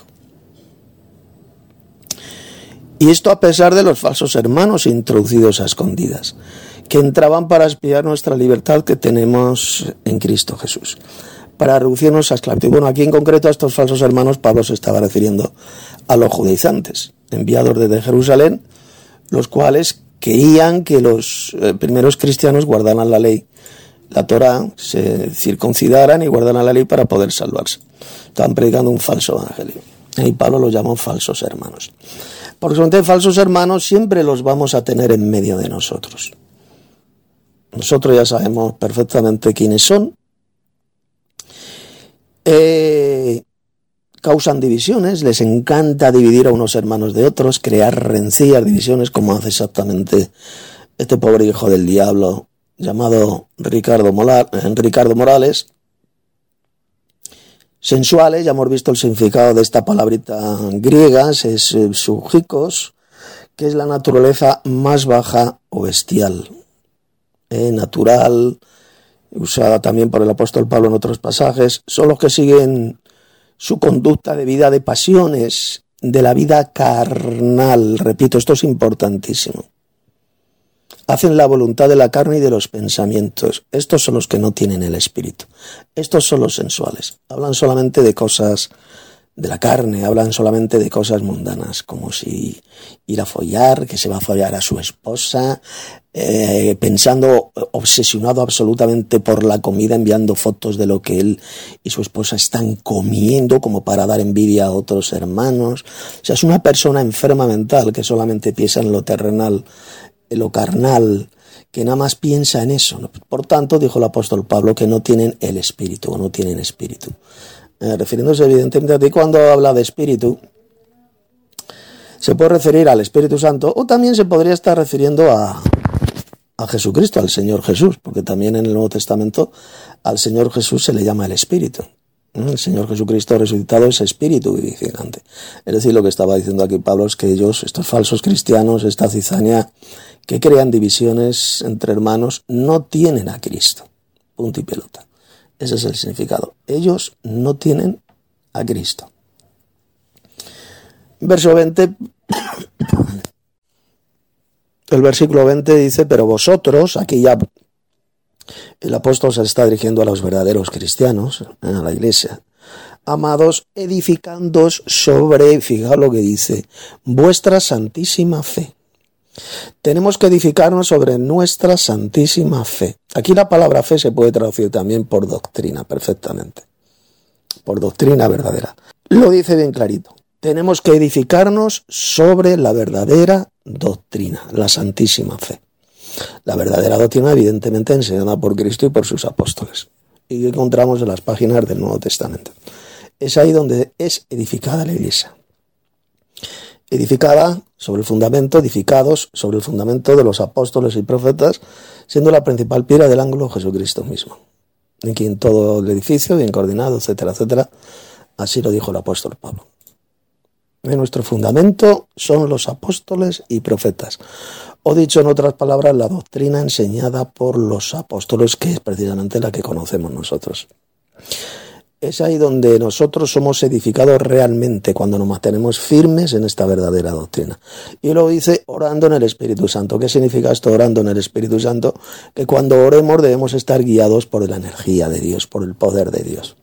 y esto a pesar de los falsos hermanos introducidos a escondidas, que entraban para espiar nuestra libertad que tenemos en Cristo Jesús, para reducirnos a esclavitud. Bueno, aquí en concreto a estos falsos hermanos Pablo se estaba refiriendo a los judaizantes, enviados desde Jerusalén, los cuales querían que los eh, primeros cristianos guardaran la ley, la Torá, se circuncidaran y guardaran la ley para poder salvarse. Estaban predicando un falso evangelio. Y Pablo los llamó falsos hermanos. Porque son falsos hermanos, siempre los vamos a tener en medio de nosotros. Nosotros ya sabemos perfectamente quiénes son. Eh, causan divisiones, les encanta dividir a unos hermanos de otros, crear rencillas, divisiones, como hace exactamente este pobre hijo del diablo llamado Ricardo, Mola, Ricardo Morales. Sensuales, ya hemos visto el significado de esta palabrita griega, es eh, subjicos, que es la naturaleza más baja o bestial, eh, natural, usada también por el apóstol Pablo en otros pasajes. Son los que siguen su conducta de vida de pasiones, de la vida carnal. Repito, esto es importantísimo. Hacen la voluntad de la carne y de los pensamientos. Estos son los que no tienen el espíritu. Estos son los sensuales. Hablan solamente de cosas de la carne, hablan solamente de cosas mundanas, como si ir a follar, que se va a follar a su esposa, eh, pensando, obsesionado absolutamente por la comida, enviando fotos de lo que él y su esposa están comiendo como para dar envidia a otros hermanos. O sea, es una persona enferma mental que solamente piensa en lo terrenal, en lo carnal, que nada más piensa en eso. Por tanto, dijo el apóstol Pablo, que no tienen el espíritu, o no tienen espíritu. Eh, refiriéndose evidentemente a ti, cuando habla de espíritu, se puede referir al Espíritu Santo, o también se podría estar refiriendo a, a Jesucristo, al Señor Jesús, porque también en el Nuevo Testamento al Señor Jesús se le llama el Espíritu. El Señor Jesucristo resucitado es espíritu vivificante. Es decir, lo que estaba diciendo aquí Pablo es que ellos, estos falsos cristianos, esta cizaña que crean divisiones entre hermanos, no tienen a Cristo. Punto y pelota. Ese es el significado. Ellos no tienen a Cristo. Verso veinte. El versículo veinte dice: pero vosotros, aquí ya el apóstol se está dirigiendo a los verdaderos cristianos, a la iglesia. Amados, edificándoos sobre, fijaos lo que dice, vuestra santísima fe. Tenemos que edificarnos sobre nuestra santísima fe. Aquí la palabra fe se puede traducir también por doctrina, perfectamente. Por doctrina verdadera. Lo dice bien clarito. Tenemos que edificarnos sobre la verdadera doctrina, la santísima fe. La verdadera doctrina, evidentemente, enseñada por Cristo y por sus apóstoles. y que encontramos en las páginas del Nuevo Testamento. Es ahí donde es edificada la Iglesia. Edificada sobre el fundamento, edificados sobre el fundamento de los apóstoles y profetas, siendo la principal piedra del ángulo Jesucristo mismo, en quien todo el edificio, bien coordinado, etcétera, etcétera, así lo dijo el apóstol Pablo. En nuestro fundamento son los apóstoles y profetas, o dicho en otras palabras, la doctrina enseñada por los apóstoles, que es precisamente la que conocemos nosotros. Es ahí donde nosotros somos edificados realmente, cuando nos mantenemos firmes en esta verdadera doctrina. Y lo dice orando en el Espíritu Santo. ¿Qué significa esto, orando en el Espíritu Santo? Que cuando oremos debemos estar guiados por la energía de Dios, por el poder de Dios.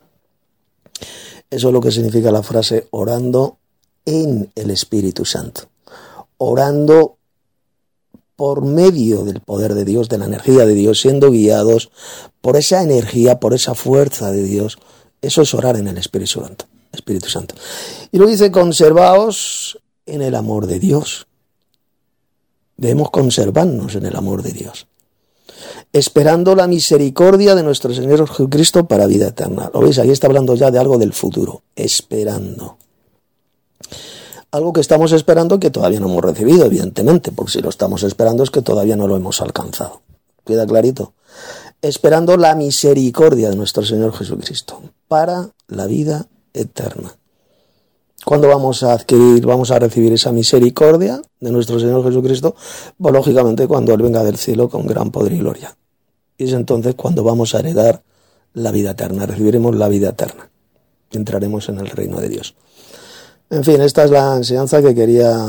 Eso es lo que significa la frase orando en el Espíritu Santo. Orando por medio del poder de Dios, de la energía de Dios, siendo guiados por esa energía, por esa fuerza de Dios. Eso es orar en el Espíritu Santo. Espíritu Santo. Y lo dice, conservaos en el amor de Dios. Debemos conservarnos en el amor de Dios, esperando la misericordia de nuestro Señor Jesucristo para vida eterna. ¿Lo veis? Ahí está hablando ya de algo del futuro. Esperando. Algo que estamos esperando que todavía no hemos recibido, evidentemente, porque si lo estamos esperando es que todavía no lo hemos alcanzado. ¿Queda clarito? Esperando la misericordia de nuestro Señor Jesucristo para la vida eterna. ¿Cuándo vamos a adquirir, vamos a recibir esa misericordia de nuestro Señor Jesucristo? Pues lógicamente cuando Él venga del cielo con gran poder y gloria. Y es entonces cuando vamos a heredar la vida eterna, recibiremos la vida eterna. Entraremos en el reino de Dios. En fin, esta es la enseñanza que quería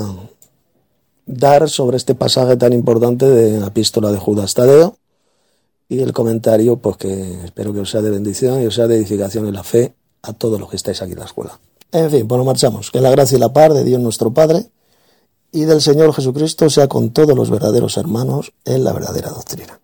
dar sobre este pasaje tan importante de la epístola de Judas Tadeo. Y el comentario, pues que espero que os sea de bendición y os sea de edificación en la fe a todos los que estáis aquí en la escuela. En fin, pues nos marchamos. Que la gracia y la paz de Dios nuestro Padre y del Señor Jesucristo sea con todos los verdaderos hermanos en la verdadera doctrina.